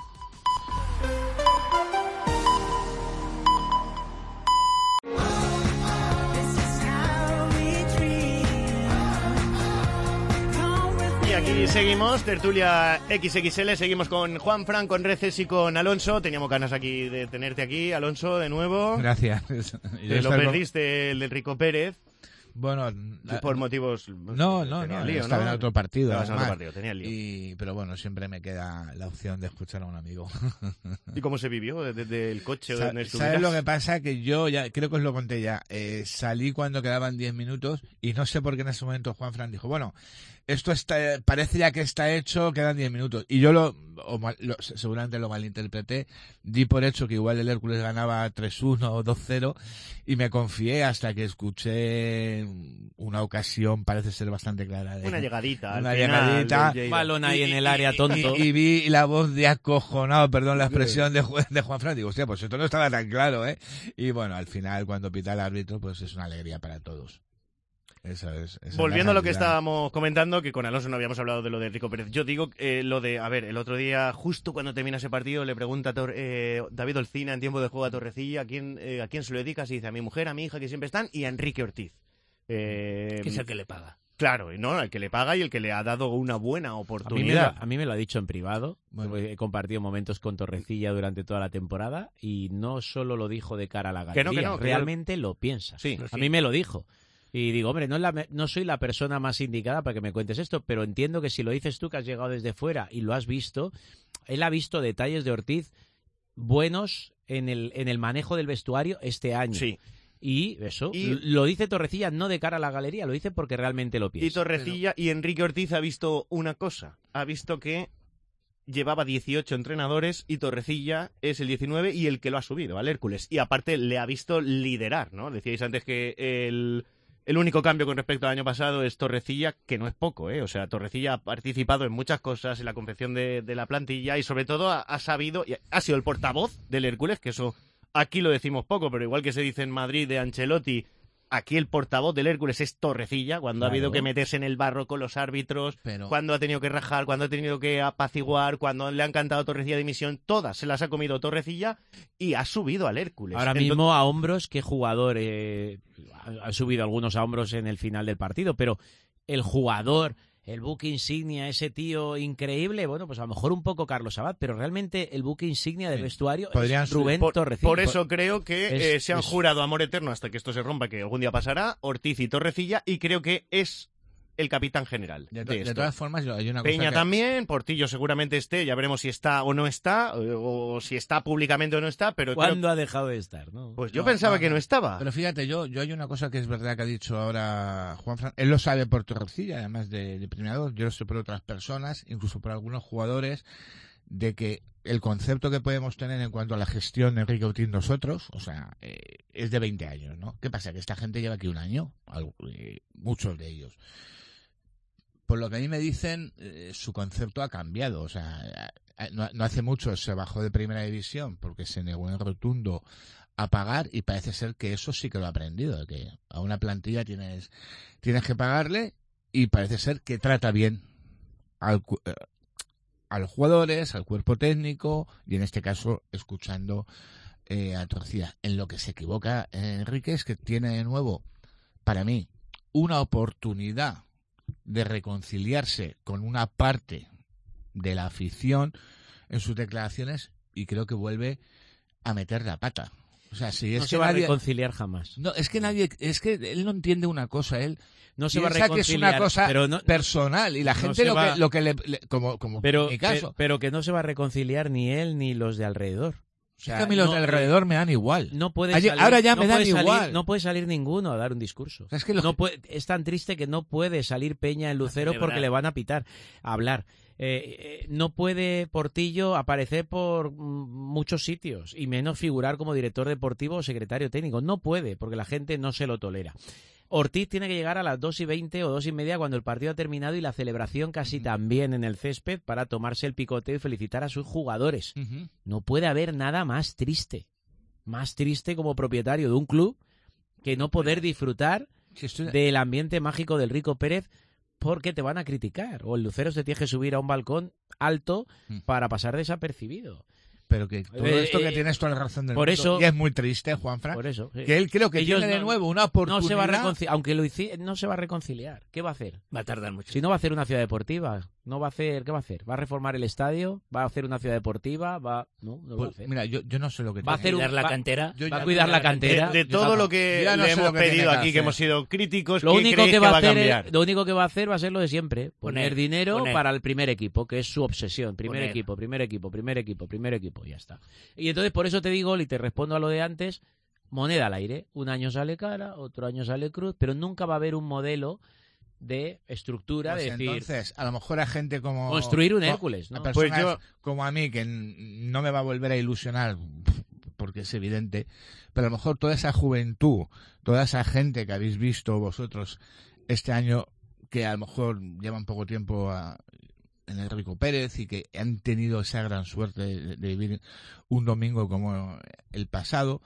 Y aquí seguimos, tertulia XXL, seguimos con Juanfran, con Reces y con Alonso. Teníamos ganas aquí de tenerte aquí, Alonso, de nuevo. Gracias. Lo perdiste, el de Enrico Pérez. Bueno, por motivos... No, estaba en otro partido. Tenía lío. Pero bueno, siempre me queda la opción de escuchar a un amigo. ¿Y cómo se vivió desde el coche? ¿Sabes lo que pasa? Que yo, ya creo que os lo conté ya, salí cuando quedaban 10 minutos y no sé por qué en ese momento Juanfran dijo, bueno, esto parece ya que está hecho, quedan 10 minutos. Y yo seguramente lo malinterpreté, di por hecho que igual el Hércules ganaba 3-1 o 2-0 y me confié hasta que escuché una ocasión, parece ser bastante clara. Una llegadita. Un balón ahí en el área tonto. Y vi la voz de acojonado, perdón la expresión de Juanfran. Digo, hostia, pues esto no estaba tan claro, ¿eh? Y bueno, al final cuando pita el árbitro, pues es una alegría para todos. Esa Volviendo a lo que estábamos comentando, que con Alonso no habíamos hablado de lo de Enrico Pérez. Yo digo lo de, a ver, el otro día, justo cuando termina ese partido, le pregunta David Olcina en tiempo de juego a Torrecilla, ¿a quién se lo dedicas? Y dice, a mi mujer, a mi hija, que siempre están, y a Enrique Ortiz. Que es el que le paga. Claro, ¿no? El que le paga y el que le ha dado una buena oportunidad. A mí me lo ha dicho en privado. Bueno. He compartido momentos con Torrecilla durante toda la temporada y no solo lo dijo de cara a la galería, realmente lo piensa. Sí. A mí me lo dijo. Y digo, hombre, no soy la persona más indicada para que me cuentes esto, pero entiendo que si lo dices tú, que has llegado desde fuera y lo has visto, él ha visto detalles de Ortiz buenos en el manejo del vestuario este año. Sí. Y eso, lo dice Torrecilla no de cara a la galería, lo dice porque realmente lo piensa. Y Torrecilla y Enrique Ortiz ha visto una cosa, ha visto que llevaba 18 entrenadores y Torrecilla es el 19 y el que lo ha subido al Hércules. Y aparte le ha visto liderar, ¿no? Decíais antes que el único cambio con respecto al año pasado es Torrecilla, que no es poco, ¿eh? O sea, Torrecilla ha participado en muchas cosas, en la confección de la plantilla y sobre todo ha sabido, ha sido el portavoz del Hércules, que eso aquí lo decimos poco, pero igual que se dice en Madrid de Ancelotti, aquí el portavoz del Hércules es Torrecilla, cuando ha habido que meterse en el barro con los árbitros, cuando ha tenido que rajar, cuando ha tenido que apaciguar, cuando le han cantado Torrecilla de dimisión, todas se las ha comido Torrecilla y ha subido al Hércules. Ahora mismo a hombros, ¿qué jugador ha subido algunos a hombros en el final del partido? Pero el jugador, el buque insignia, ese tío increíble, bueno, pues a lo mejor un poco Carlos Abad, pero realmente el buque insignia del vestuario es Rubén Torrecilla. Por eso creo que se han jurado amor eterno hasta que esto se rompa, que algún día pasará, Ortiz y Torrecilla, y creo que es el capitán general de todas formas, hay una cosa Peña también, Portillo seguramente esté, ya veremos si está o no está, o si está públicamente o no está, pero ¿cuándo ha dejado de estar? ¿No? Pues yo pensaba que no estaba. Pero fíjate, yo hay una cosa que es verdad que ha dicho ahora Juanfran, él lo sabe por Torrecilla, además de primador, yo lo sé por otras personas, incluso por algunos jugadores, de que el concepto que podemos tener en cuanto a la gestión de Enrique Ortiz nosotros, o sea, es de 20 años, ¿no? ¿Qué pasa? Que esta gente lleva aquí un año, muchos de ellos. Por lo que a mí me dicen, su concepto ha cambiado. O sea, no hace mucho se bajó de primera división porque se negó en rotundo a pagar y parece ser que eso sí que lo ha aprendido, de que a una plantilla tienes que pagarle y parece ser que trata bien a los jugadores, al cuerpo técnico y en este caso escuchando a Torrecilla. En lo que se equivoca Enrique es que tiene de nuevo, para mí, una oportunidad de reconciliarse con una parte de la afición en sus declaraciones y creo que vuelve a meter la pata. O sea, si es no se va a reconciliar jamás. No, es que él no entiende una cosa, él no se va a reconciliar, que es una cosa pero personal y la gente lo que le como pero, en mi caso, pero que no se va a reconciliar ni él ni los de alrededor. O sea, es que a mí los de alrededor me dan igual. No puede salir, ahora ya me dan igual. No puede salir ninguno a dar un discurso. O sea, es que es tan triste que no puede salir Peña en Lucero porque le van a pitar, a hablar. No puede Portillo aparecer por muchos sitios y menos figurar como director deportivo o secretario técnico. No puede porque la gente no se lo tolera. Ortiz tiene que llegar a las 2:20 o 2:30 cuando el partido ha terminado y la celebración casi también en el césped para tomarse el picoteo y felicitar a sus jugadores. No puede haber nada más triste como propietario de un club que no poder disfrutar del ambiente mágico del Rico Pérez porque te van a criticar. O el Lucero se tiene que subir a un balcón alto para pasar desapercibido. Pero que todo esto que tienes toda la razón del mundo. Eso, y es muy triste, Juanfran. Por eso. Que él creo que tiene de nuevo una oportunidad. No se va a reconciliar, aunque no se va a reconciliar. ¿Qué va a hacer? Va a tardar mucho. Si no va a hacer una ciudad deportiva, ¿qué va a hacer? ¿Va a reformar el estadio? ¿Va a hacer una ciudad deportiva? No lo va a hacer. Mira, yo no sé lo que va a hacer cuidar la cantera. Va a cuidar la cantera. De todo lo que le hemos pedido aquí, que hemos sido críticos, lo único que va a cambiar? Lo único que va a hacer va a ser lo de siempre. Poner dinero para el primer equipo, que es su obsesión. Primer equipo, ya está. Y entonces por eso te digo, y te respondo a lo de antes, moneda al aire. Un año sale cara, otro año sale cruz, pero nunca va a haber un modelo de estructura, pues de decir... Entonces, a lo mejor a gente como... Construir un Hércules, ¿no? A personas como a mí, que no me va a volver a ilusionar, porque es evidente, pero a lo mejor toda esa juventud, toda esa gente que habéis visto vosotros este año, que a lo mejor llevan poco tiempo en el Rico Pérez y que han tenido esa gran suerte de vivir un domingo como el pasado,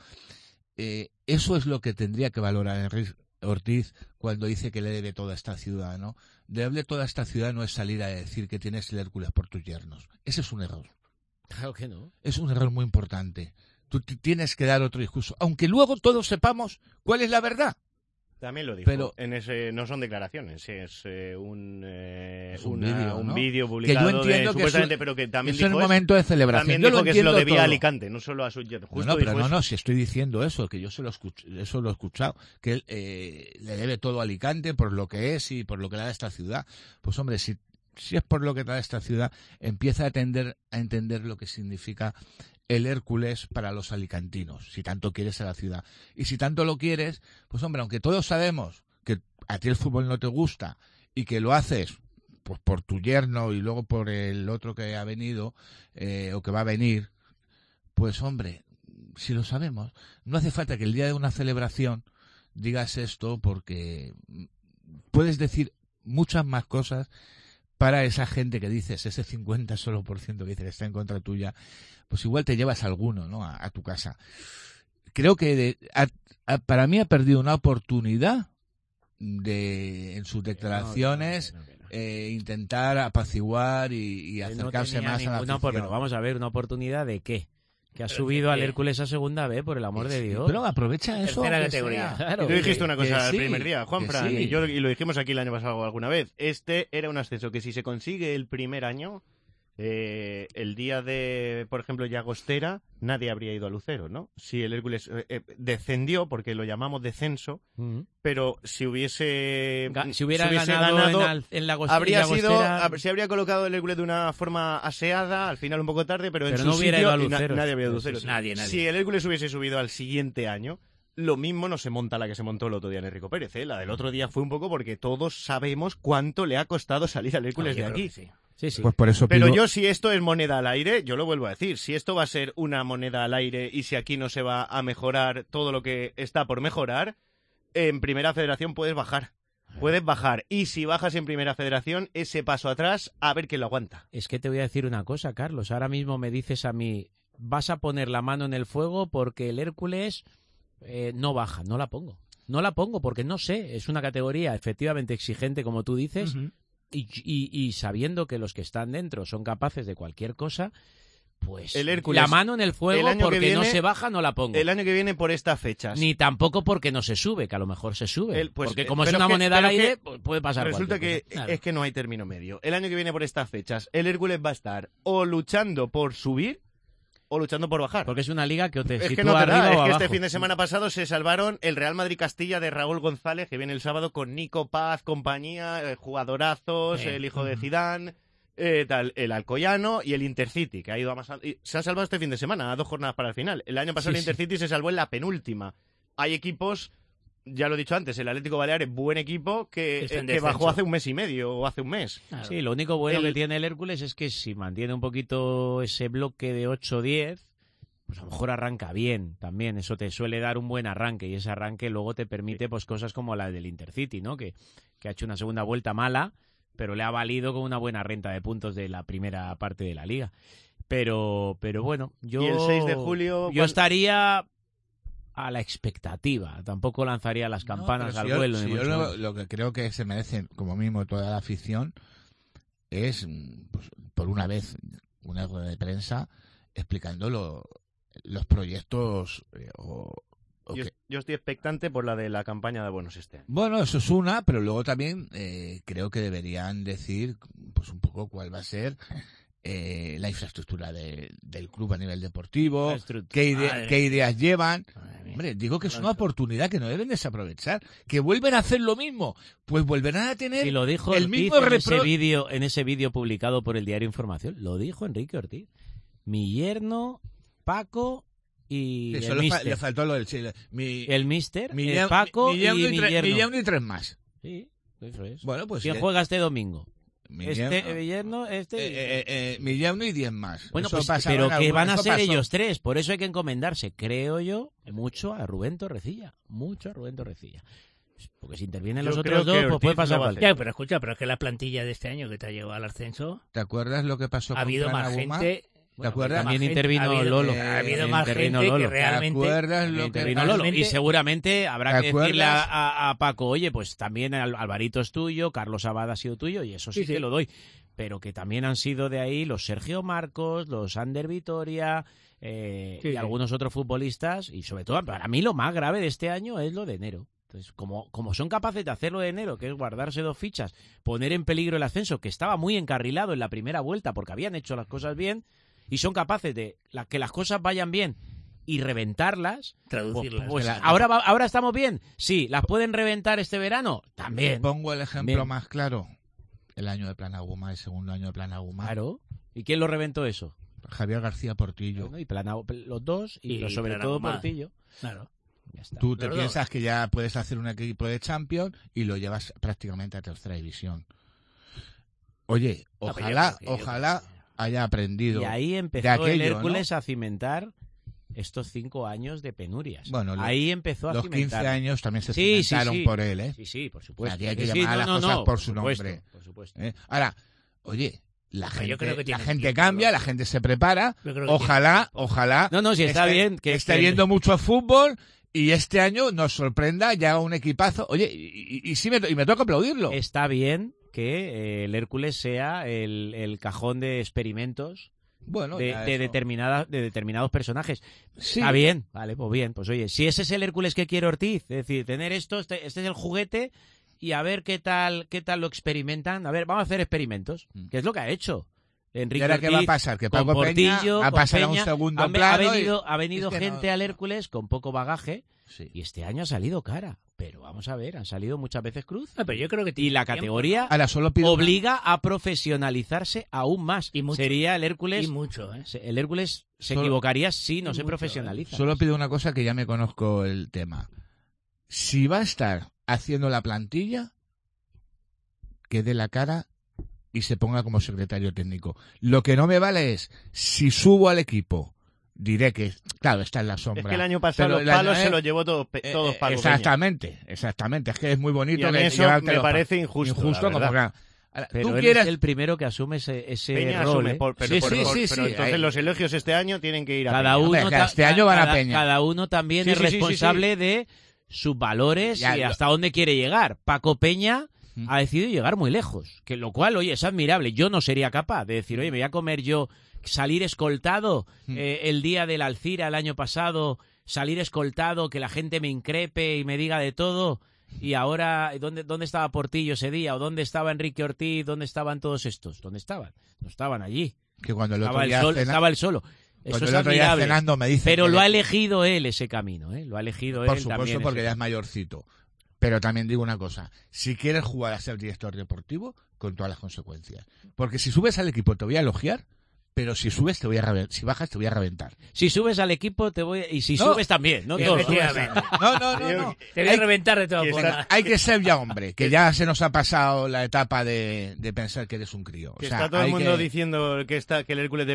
eso es lo que tendría que valorar Enrique Ortiz cuando dice que le debe toda esta ciudad, ¿no? Deberle toda esta ciudad no es salir a decir que tienes el Hércules por tus yernos. Ese es un error. Claro que no. Es un error muy importante. Tú tienes que dar otro discurso, aunque luego todos sepamos cuál es la verdad. También lo dijo, pero en ese, no son declaraciones, es un vídeo publicado que yo entiendo supuestamente, que pero que también dijo dijo un momento de celebración. También yo dijo que se lo debía todo. a Alicante, no solo a su si estoy diciendo eso, que yo eso lo he escuchado, que él le debe todo a Alicante por lo que es y por lo que le da esta ciudad. Pues hombre, si es por lo que da esta ciudad, empieza a entender lo que significa el Hércules para los alicantinos, si tanto quieres a la ciudad. Y si tanto lo quieres, pues hombre, aunque todos sabemos que a ti el fútbol no te gusta y que lo haces pues por tu yerno y luego por el otro que ha venido o que va a venir, pues hombre, si lo sabemos, no hace falta que el día de una celebración digas esto, porque puedes decir muchas más cosas para esa gente que dices, ese 50% que dice que está en contra tuya, pues igual te llevas alguno, ¿no? a tu casa. creo que para mí ha perdido una oportunidad de en sus declaraciones intentar apaciguar y acercarse más a la afición. Pero vamos a ver, ¿una oportunidad de qué? Que ha subido al Hércules a segunda vez, por el amor de Dios. Pero aprovecha eso. Tercera categoría. Claro, tú dijiste una cosa el primer día, Juanfran, y lo dijimos aquí el año pasado alguna vez. Este era un ascenso que si se consigue el primer año, el día de, por ejemplo, Llagostera, nadie habría ido a Lucero, ¿no? Si el Hércules descendió, porque lo llamamos descenso, pero si hubiera ganado en Llagostera, se habría colocado el Hércules de una forma aseada, al final un poco tarde, pero en su no hubiera sitio, ido a Lucero. Nadie habría ido a Lucero. Nadie. Si el Hércules hubiese subido al siguiente año, lo mismo no se monta la que se montó el otro día en Enrico Pérez, ¿eh? La del otro día fue un poco porque todos sabemos cuánto le ha costado salir al Hércules de aquí. Sí. Pues por eso pero yo, si esto es moneda al aire, yo lo vuelvo a decir, si esto va a ser una moneda al aire y si aquí no se va a mejorar todo lo que está por mejorar, en Primera Federación puedes bajar. Y si bajas en Primera Federación, ese paso atrás, a ver quién lo aguanta. Es que te voy a decir una cosa, Carlos. Ahora mismo me dices a mí, vas a poner la mano en el fuego porque el Hércules no baja. No la pongo. No la pongo porque no sé. Es una categoría efectivamente exigente, como tú dices. Y sabiendo que los que están dentro son capaces de cualquier cosa, pues el Hércules, la mano en el fuego porque no se baja no la pongo. El año que viene por estas fechas. Ni tampoco porque no se sube, que a lo mejor se sube. Porque como es una moneda al aire, puede pasar resulta que cosa. Es que no hay término medio. El año que viene por estas fechas, el Hércules va a estar o luchando por subir o luchando por bajar. Porque es una liga que o te sitúa arriba o es abajo. Que este fin de semana pasado se salvaron el Real Madrid-Castilla de Raúl González, que viene el sábado con Nico Paz, compañía, jugadorazos, el hijo de Zidane, el Alcoyano y el Intercity, que ha ido a más se ha salvado este fin de semana, a 2 jornadas para el final. El año pasado el Intercity se salvó en la penúltima. Hay equipos, ya lo he dicho antes, el Atlético Baleares, buen equipo, que bajó hace un mes y medio o hace un mes. Claro. Sí, lo único bueno que tiene el Hércules es que si mantiene un poquito ese bloque de 8-10, pues a lo mejor arranca bien también. Eso te suele dar un buen arranque y ese arranque luego te permite pues cosas como la del Intercity, ¿no? Que ha hecho una segunda vuelta mala, pero le ha valido con una buena renta de puntos de la primera parte de la liga. Pero bueno, yo... Y el 6 de julio... Yo estaría a la expectativa. Tampoco lanzaría las campanas al vuelo. Yo lo que creo que se merecen, como mismo toda la afición, es, pues, por una vez, una rueda de prensa explicando los proyectos Yo estoy expectante por la de la campaña de abonos este año. Bueno, eso es una, pero luego también creo que deberían decir pues un poco cuál va a ser la infraestructura del club a nivel deportivo, qué ideas llevan. Hombre, digo que es una oportunidad que no deben desaprovechar. Que vuelven a hacer lo mismo, pues volverán a tener lo dijo el mismo en ese vídeo publicado por el diario Información. Lo dijo Enrique Ortiz. Mi yerno, Paco y eso el míster. Le faltó lo del el míster, Paco y mi yerno. Mi yerno y 3 más. Sí, eso es. Bueno, pues ¿quién juega este domingo? Mi yerno y 10 más. Bueno, pues, pero que van a ser ellos 3, por eso hay que encomendarse, creo yo, mucho a Rubén Torrecilla. Porque si intervienen los otros dos, pues puede pasar cualquier. Ya, pero escucha, pero es que la plantilla de este año que te ha llevado al ascenso... ¿Te acuerdas lo que pasó con habido Fran más Aguma? gente... ¿Te acuerdas? También intervino Lolo. Ha habido más gente que realmente... ¿Te acuerdas lo que intervino Lolo? Y seguramente habrá que decirle a Paco, oye, pues también Alvarito es tuyo, Carlos Abad ha sido tuyo, y eso sí que lo doy. Pero que también han sido de ahí los Sergio Marcos, los Ander Vitoria y algunos otros futbolistas. Y sobre todo, para mí lo más grave de este año es lo de enero. Entonces, como son capaces de hacerlo de enero, que es guardarse 2 fichas, poner en peligro el ascenso, que estaba muy encarrilado en la primera vuelta porque habían hecho las cosas bien, y son capaces de que las cosas vayan bien y reventarlas, traducirlas. Pues ahora estamos bien. Sí, ¿las pueden reventar este verano? También. Pongo el ejemplo más claro. El año de Plan Aguma, el segundo año de Plan Aguma. Claro. ¿Y quién lo reventó eso? Javier García Portillo. Bueno, y los dos, y sobre todo Portillo. Claro. Ya está. Tú te piensas que ya puedes hacer un equipo de Champions y lo llevas prácticamente a tercera división. Oye, ojalá haya aprendido. Y ahí empezó el Hércules a cimentar estos 5 años de penurias. Bueno, ahí empezó a los cimentar. 15 años también se cimentaron por él, ¿eh? Sí, por supuesto. Aquí hay que llamar a las cosas por su nombre. Por supuesto. Ahora, oye, La Yo creo que gente, la tiene gente tiempo, cambia, la gente se prepara. Yo creo que Ojalá. No, si está bien. Que esté viendo mucho fútbol y este año nos sorprenda, ya un equipazo. Oye, y me toca aplaudirlo. Está bien que el Hércules sea el cajón de experimentos. Bueno, de determinados personajes. Sí. Está bien, vale, pues bien. Pues oye, si ese es el Hércules que quiere Ortiz, es decir, tener esto, este es el juguete y a ver qué tal lo experimentan. A ver, vamos a hacer experimentos, que es lo que ha hecho Enrique ¿Y ahora Ortiz. qué va a pasar? Que Paco Peña va a pasar a un segundo plano. Ha venido es que gente al Hércules con poco bagaje Sí. y este año ha salido cara. Pero vamos a ver, han salido muchas veces cruz. Pero yo creo que Y la categoría Ahora solo pido obliga a profesionalizarse aún más. Y mucho. Sería el Hércules. Y mucho, ¿eh? El Hércules se Solo- equivocaría si no y se mucho, profesionaliza. Solo pido una cosa que ya me conozco el tema. Si va a estar haciendo la plantilla, que dé la cara y se ponga como secretario técnico. Lo que no me vale es, si subo al equipo, diré que, claro, está en la sombra. Es que el año pasado Pero los palos se los llevó todos Paco Peña. Exactamente. Es que es muy bonito. Y a mí que eso llevarte me los parece palos. injusto, Injusto la como verdad. que... Ahora, Pero tú él quieres... es el primero que asume ese Peña rol. asume, ¿eh? pero entonces ahí- los elogios este año tienen que ir a Cada Peña. uno, Hombre, que este año van a Peña. Cada uno también Sí, es sí, sí, responsable de sus valores Ya, y lo- hasta dónde quiere llegar. Paco Peña ha decidido llegar muy lejos, que lo cual, oye, es admirable. Yo no sería capaz de decir, oye, me voy a comer yo, salir escoltado el día del Alcira el año pasado, salir escoltado, que la gente me increpe y me diga de todo. Y ahora, ¿dónde estaba Portillo ese día? ¿O dónde estaba Enrique Ortiz? ¿Dónde estaban todos estos? ¿Dónde estaban? No estaban allí. Que cuando el otro Estaba día estaba él solo. Eso cuando es el otro día admirable. cenando me dice Pero que lo le- ha elegido él ese camino, ¿eh? Lo ha elegido Por él supuesto, también. porque ese ya es camino. mayorcito. Pero también digo una cosa, si quieres jugar a ser director deportivo, con todas las consecuencias. Porque si subes al equipo te voy a elogiar, pero si subes te voy a reventar, si bajas te voy a reventar. Si subes al equipo te voy y si No. subes también, no todos. Efectivamente. No. Te voy a reventar de todas formas. Hay que ser ya hombre, que ya se nos ha pasado la etapa de pensar que eres un crío. Que O sea, está todo el hay mundo que- diciendo que el Hércules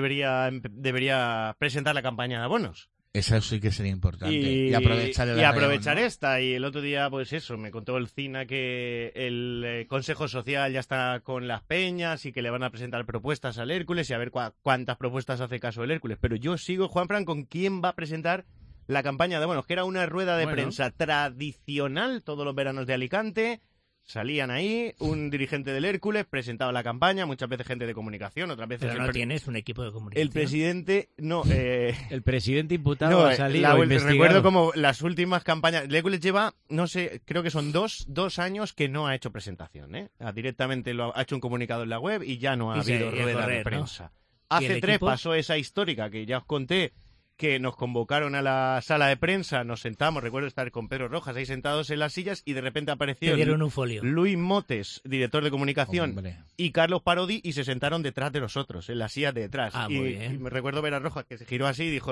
debería presentar la campaña de abonos. Eso sí que sería importante. Y aprovechar el y aprovechar arreón, ¿no? esta. Y el otro día, pues eso, me contó el Cina que el Consejo Social ya está con las peñas y que le van a presentar propuestas al Hércules y a ver cuántas propuestas hace caso el Hércules. Pero yo sigo, Juanfran, con quién va a presentar la campaña de abonos, que era una rueda de prensa tradicional todos los veranos de Alicante. Salían ahí, un dirigente del Hércules presentaba la campaña, muchas veces gente de comunicación, otras veces... Pero no tienes un equipo de comunicación. El presidente, no... El presidente imputado no, ha salido investigado. recuerdo como las últimas campañas... El Hércules lleva, no sé, creo que son dos años que no ha hecho presentación, ¿eh? Directamente ha hecho un comunicado en la web y ya no ha habido rueda de prensa. ¿no? Hace 3 pasó esa histórica que ya os conté, que nos convocaron a la sala de prensa, nos sentamos, recuerdo estar con Pedro Rojas ahí sentados en las sillas y de repente apareció Te dieron un folio. Luis Motes, director de comunicación, Hombre. y Carlos Parodi, y se sentaron detrás de nosotros, en las sillas de detrás. Ah, muy bien. Y me recuerdo ver a Rojas que se giró así y dijo,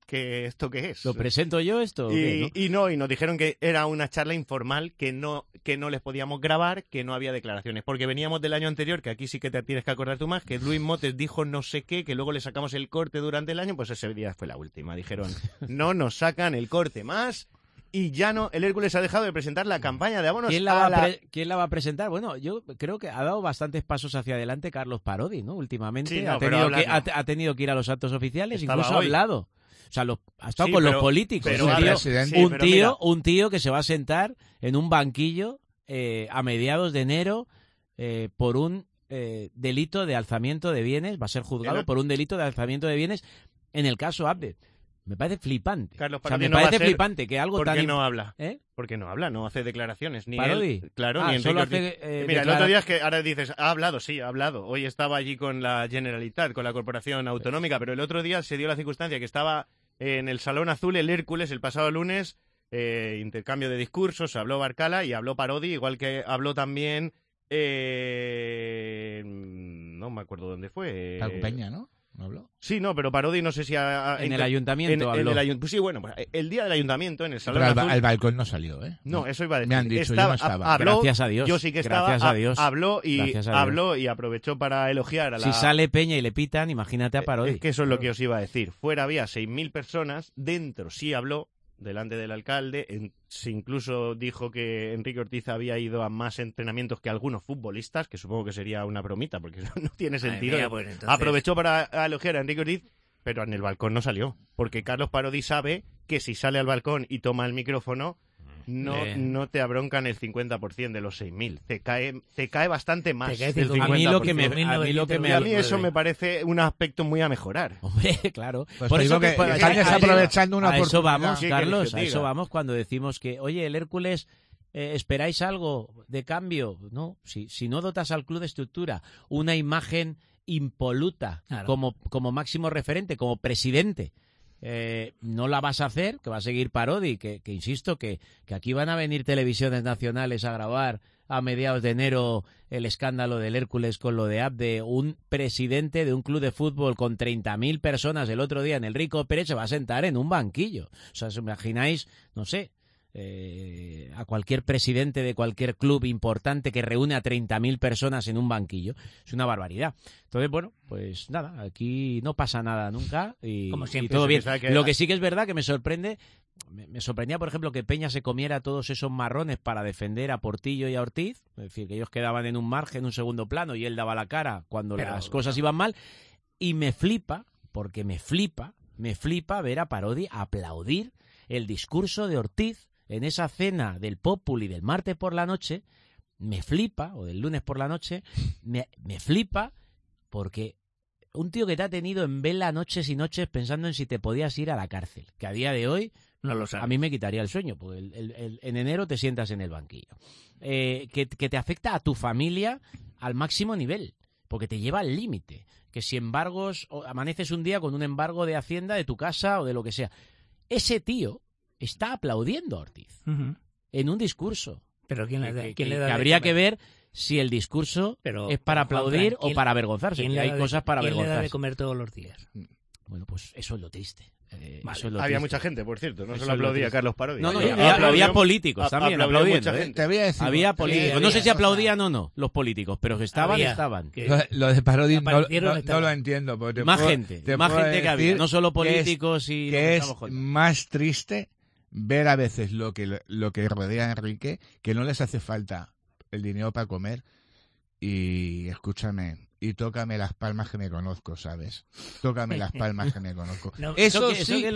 ¿esto qué es? ¿Lo presento yo esto? o qué, no? Y nos dijeron que era una charla informal, que no les podíamos grabar, que no había declaraciones, porque veníamos del año anterior, que aquí sí que te tienes que acordar tú más, que Luis Motes dijo no sé qué, que luego le sacamos el corte durante el año, pues ese día fue la última. Dijeron, no nos sacan el corte más, y ya no, el Hércules ha dejado de presentar la campaña de abonos. ¿Quién la va a presentar? Bueno, yo creo que ha dado bastantes pasos hacia adelante Carlos Parodi, ¿no? Últimamente Sí, no, ha, pero tenido habla, que, no. ha tenido que ir a los actos oficiales, Estaba incluso ha hoy. hablado. O sea, ha estado Sí, con pero- los políticos. pero un habla- tío, sí, un, pero tío mira. un tío que se va a sentar en un banquillo a mediados de enero por un delito de alzamiento de bienes, va a ser juzgado por un delito de alzamiento de bienes en el caso Abde. Me parece flipante. Carlos O sea, Parodi me no va a parece ser- flipante que algo ¿Por tan... qué no habla? ¿Eh? Porque no habla, no hace declaraciones. Ni ¿Parodi? él, claro, Ah, ni Enrique solo Ortiz. hace, Mira, el otro día es que ahora dices, ha hablado, sí, ha hablado. Hoy estaba allí con la Generalitat, con la Corporación Autonómica, pero el otro día se dio la circunstancia que estaba en el Salón Azul el Hércules el pasado lunes, intercambio de discursos, habló Barcala y habló Parodi, igual que habló también... no me acuerdo dónde fue. Paco Peña, ¿no? ¿No habló? Sí, no, pero Parodi no sé si... En el ayuntamiento habló. Pues sí, bueno, pues el día del ayuntamiento en el Salón Pero Azul... al balcón no salió, ¿eh? No, eso iba a decir. Me han dicho, yo no estaba. Habló, Gracias a Dios. Yo sí que estaba. Gracias a Dios. Habló y Gracias a Dios. habló y aprovechó para elogiar a la... Si sale Peña y le pitan, imagínate a Parodi. Es que eso es lo que os iba a decir. Fuera había 6.000 personas, dentro sí habló, delante del alcalde, incluso dijo que Enrique Ortiz había ido a más entrenamientos que algunos futbolistas, que supongo que sería una bromita, porque no tiene sentido. Mía, pues, entonces... Aprovechó para elogiar a Enrique Ortiz, pero en el balcón no salió, porque Carlos Parodi sabe que si sale al balcón y toma el micrófono, no te abroncan el 50% de los 6.000. Te cae bastante más. Te cae del 50%. A mí eso me parece un aspecto muy a mejorar. Hombre, claro. Pues por eso que están desaprovechando una oportunidad. Eso vamos, Carlos, a diga? eso vamos cuando decimos que, oye, el Hércules, ¿esperáis algo de cambio? No, si no dotas al club de estructura, una imagen impoluta, claro, como máximo referente, como presidente, no la vas a hacer, que va a seguir Parodi, que insisto, que aquí van a venir televisiones nacionales a grabar a mediados de enero el escándalo del Hércules con lo de Abde. Un presidente de un club de fútbol con 30.000 personas el otro día en el Rico Pérez se va a sentar en un banquillo. O sea, ¿os imagináis? No sé, a cualquier presidente de cualquier club importante que reúne a 30.000 personas en un banquillo. Es una barbaridad. Entonces, bueno, pues nada, aquí no pasa nada nunca y, como siempre, y todo bien. Lo que sí que es verdad que me sorprendía, por ejemplo, que Peña se comiera todos esos marrones para defender a Portillo y a Ortiz, es decir, que ellos quedaban en un margen, en un segundo plano, y él daba la cara cuando las cosas iban mal, y me flipa, porque me flipa ver a Parodi aplaudir el discurso de Ortiz en esa cena del Populi del martes por la noche. Me flipa, o del lunes por la noche, me flipa porque un tío que te ha tenido en vela noches y noches pensando en si te podías ir a la cárcel, que a día de hoy no lo sabe. A mí me quitaría el sueño, porque en enero te sientas en el banquillo. Que te afecta a tu familia al máximo nivel, porque te lleva al límite. Que si embargos, o amaneces un día con un embargo de Hacienda de tu casa o de lo que sea. Ese tío está aplaudiendo a Ortiz en un discurso. Pero ¿quién le da que habría que ver si el discurso es para aplaudir o para avergonzarse. Que hay cosas para avergonzarse. ¿Quién le da de comer todos los días? Bueno, pues eso es lo triste. Había mucha gente, por cierto, no solo aplaudía a Carlos Parodi. No, había políticos también aplaudiendo. Te voy a decir, había políticos. No sé si aplaudían o no los políticos, pero que estaban. Lo de Parodi no lo entiendo. Más gente que había, no solo políticos que es más triste ver a veces lo que rodea a Enrique, que no les hace falta el dinero para comer, y escúchame, y tócame las palmas que me conozco, ¿sabes? Tócame las palmas que me conozco. Eso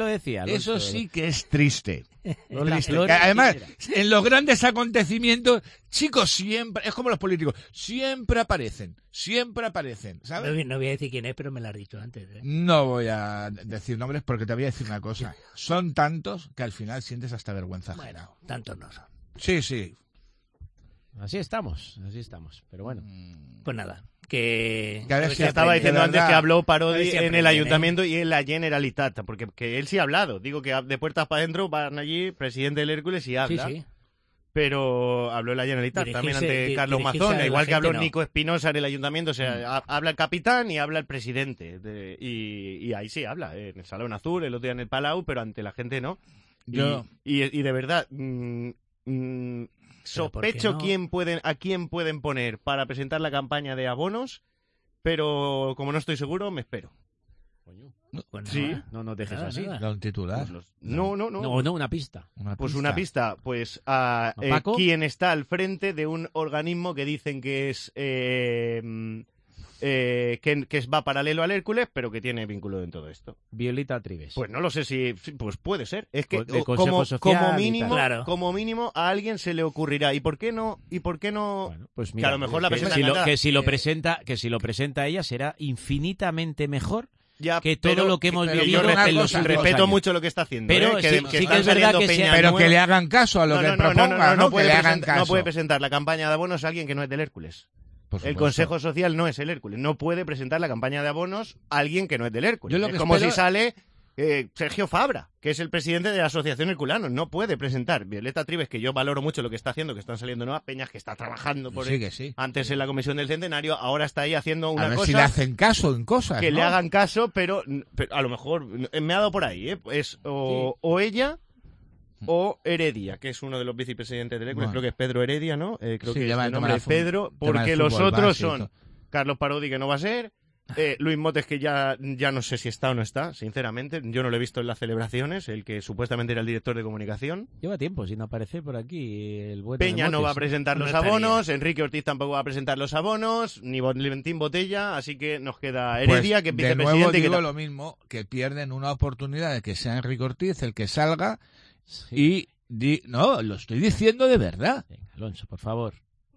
sí que es triste. Además, en los grandes acontecimientos, chicos, siempre, es como los políticos, siempre aparecen, ¿sabes? No voy a decir quién es, pero me lo has dicho antes. No voy a decir nombres porque te voy a decir una cosa. Son tantos que al final sientes hasta vergüenza. Bueno, tantos no son. Sí. Así estamos. Pero bueno. Pues nada. Que estaba diciendo antes que habló Parodi en el ayuntamiento y en la Generalitat, porque que él sí ha hablado. Digo que de puertas para adentro van allí, presidente del Hércules, y habla. Sí. Pero habló en la Generalitat también ante Carlos Mazón, igual que habló Nico Espinosa en el ayuntamiento. O sea, habla el capitán y habla el presidente. Y ahí sí habla, en el Salón Azul, el otro día en el Palau, pero ante la gente no. Y de verdad... sospecho a quién pueden poner para presentar la campaña de abonos, pero como no estoy seguro, me espero. Bueno, sí. No dejes así. Un titular. No, una pista. Una pista. Pues quien está al frente de un organismo que dicen que es que va paralelo al Hércules, pero que tiene vínculo en todo esto. Violeta Trives. Pues no lo sé si... Pues puede ser. Es que como mínimo a alguien se le ocurrirá. ¿Y por qué no? Bueno, pues mira, que a lo mejor la que si lo presenta ella será infinitamente mejor que todo lo que hemos vivido en los últimos respeto años. Mucho lo que está haciendo. Pero sí que es verdad que le hagan caso a lo que él proponga, ¿no? Que le hagan caso. No puede presentar la campaña de abonos a alguien que no es del Hércules. El Consejo Social no es el Hércules. No puede presentar la campaña de abonos a alguien que no es del Hércules. Es como si sale Sergio Fabra, que es el presidente de la Asociación Herculano. No puede presentar. Violeta Trives, que yo valoro mucho lo que está haciendo, que están saliendo nuevas peñas, que está trabajando por antes en la Comisión del Centenario, ahora está ahí haciendo una cosa... A ver si le hacen caso en cosas, que le hagan caso, pero a lo mejor me ha dado por ahí, es o ella... o Heredia, que es uno de los vicepresidentes del Hércules, creo que es Pedro Heredia, ¿no? Creo que el nombre es Pedro, porque los otros son Carlos Parodi, que no va a ser, Luis Motes, que ya no sé si está o no está, sinceramente. Yo no lo he visto en las celebraciones, el que supuestamente era el director de comunicación. Lleva tiempo sin aparecer por aquí el bueno Peña de Motes, no va a presentar No los estaría. abonos, Enrique Ortiz tampoco va a presentar los abonos, ni Valentín Botella, así que nos queda Heredia, Pues, que es de nuevo vicepresidente. digo y que lo mismo, que pierden una oportunidad de que sea Enrique Ortiz el que salga y... No, lo estoy diciendo de verdad. Venga, Alonso, por favor.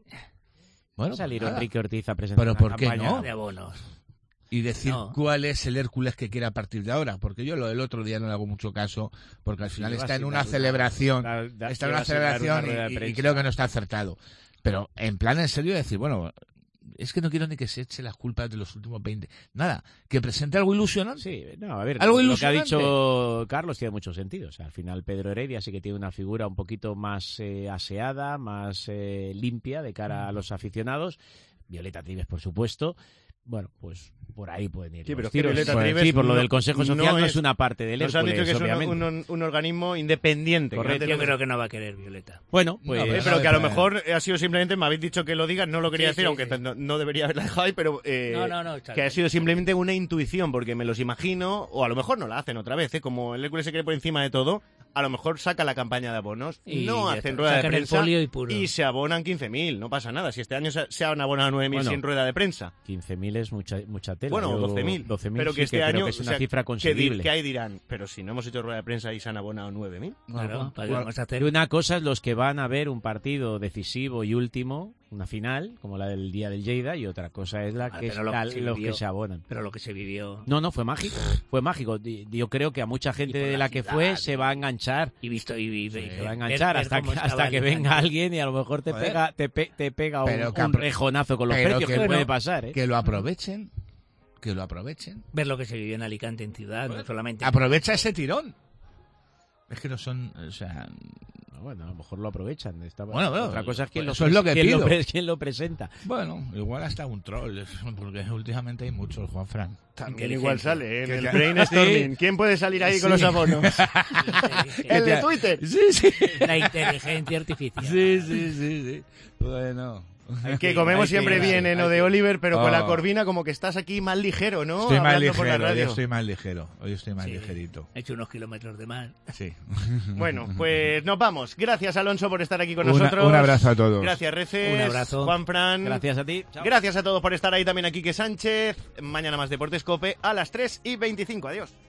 Bueno, Va a salir pues nada. Enrique Ortiz a presentar Pero una ¿por qué campaña no? De abonos. Y decir No. cuál es el Hércules que quiere a partir de ahora, porque yo el otro día no le hago mucho caso, porque al final lleva está en sin una dar celebración, lleva está en una sin dar una celebración rueda de y prensa. creo que no está acertado. Pero en plan en serio decir, bueno, es que no quiero ni que se eche las culpas de los últimos 20. Nada, que presente algo ilusionante. Sí, no, a ver, Algo lo que ha ilusionante. dicho Carlos tiene mucho sentido. O sea, al final Pedro Heredia sí que tiene una figura un poquito más aseada, más limpia de cara a los aficionados. Violeta Trives, por supuesto. Bueno, pues por ahí pueden ir Sí, los pero es que tiros. Violeta Pues, Trives sí, por lo no- del Consejo Social no es una parte del Nos Hércules, han dicho que es obviamente. un organismo independiente. Correcto. Yo creo que no va a querer Violeta. Bueno, pues... pero que a lo mejor ha sido simplemente, me habéis dicho que lo digas, no lo quería Sí, decir, sí, aunque sí. no debería haberla dejado ahí, pero No, que ha sido simplemente una intuición, porque me los imagino, o a lo mejor no la hacen otra vez, como el Hércules se cree por encima de todo, a lo mejor saca la campaña de abonos, Y no ya hacen está. rueda de Sacan el prensa folio y puro. se abonan 15.000, no pasa nada. Si este año se han abonado 9.000 Bueno, sin rueda de prensa. 15.000 es mucha tela. Bueno, Yo- 12.000. 12.000 Pero sí que este creo año que es una o sea, cifra conseguible. que ahí dirán, pero si no hemos hecho rueda de prensa y se han abonado 9.000. Claro, ¿para qué vamos a hacer? Y una cosa es los que van a ver un partido decisivo y último, una final, como la del día del Lleida, y otra cosa es la que pero lo que se los vivió- que se abonan. Pero lo que se vivió... No, fue mágico. Fue mágico. Yo creo que a mucha gente por de la la que ciudad, fue se va a enganchar. Y visto Se va a enganchar hasta que venga venga alguien y a lo mejor te Joder. pega Pero que un rejonazo con los pero precios, que que- puede pasar, ¿eh? Que lo aprovechen. Que lo aprovechen. Ver lo que se vivió en Alicante en ciudad, no solamente... Aprovecha ese tirón. Es que no son, o sea... Bueno, a lo mejor lo aprovechan. Bueno, otra cosa es quién eso es lo que pido. quién lo presenta. Bueno, igual hasta un troll, porque últimamente hay muchos, Juanfran. También igual sale, en Que el ya- brainstorming. Sí. ¿Quién puede salir ahí con Sí. los abonos? ¿El de Twitter? Sí, sí. La inteligencia artificial. Sí. Bueno. Que comemos siempre bien en de Oliver, pero con la Oh. corvina como que estás aquí más ligero, ¿no? Estoy más Hablando por la ligero, hoy radio. estoy más ligero. Hoy estoy más Sí. ligerito. He hecho unos kilómetros de más. Sí. Bueno, pues nos vamos. Gracias, Alonso, por estar aquí con Un nosotros. abrazo a todos. Gracias, Reces. Un abrazo. Juanfran. Gracias a ti. Chao. Gracias a todos por estar ahí también, a Quique Sánchez. Mañana más Deportes Cope a las 3:25. Adiós.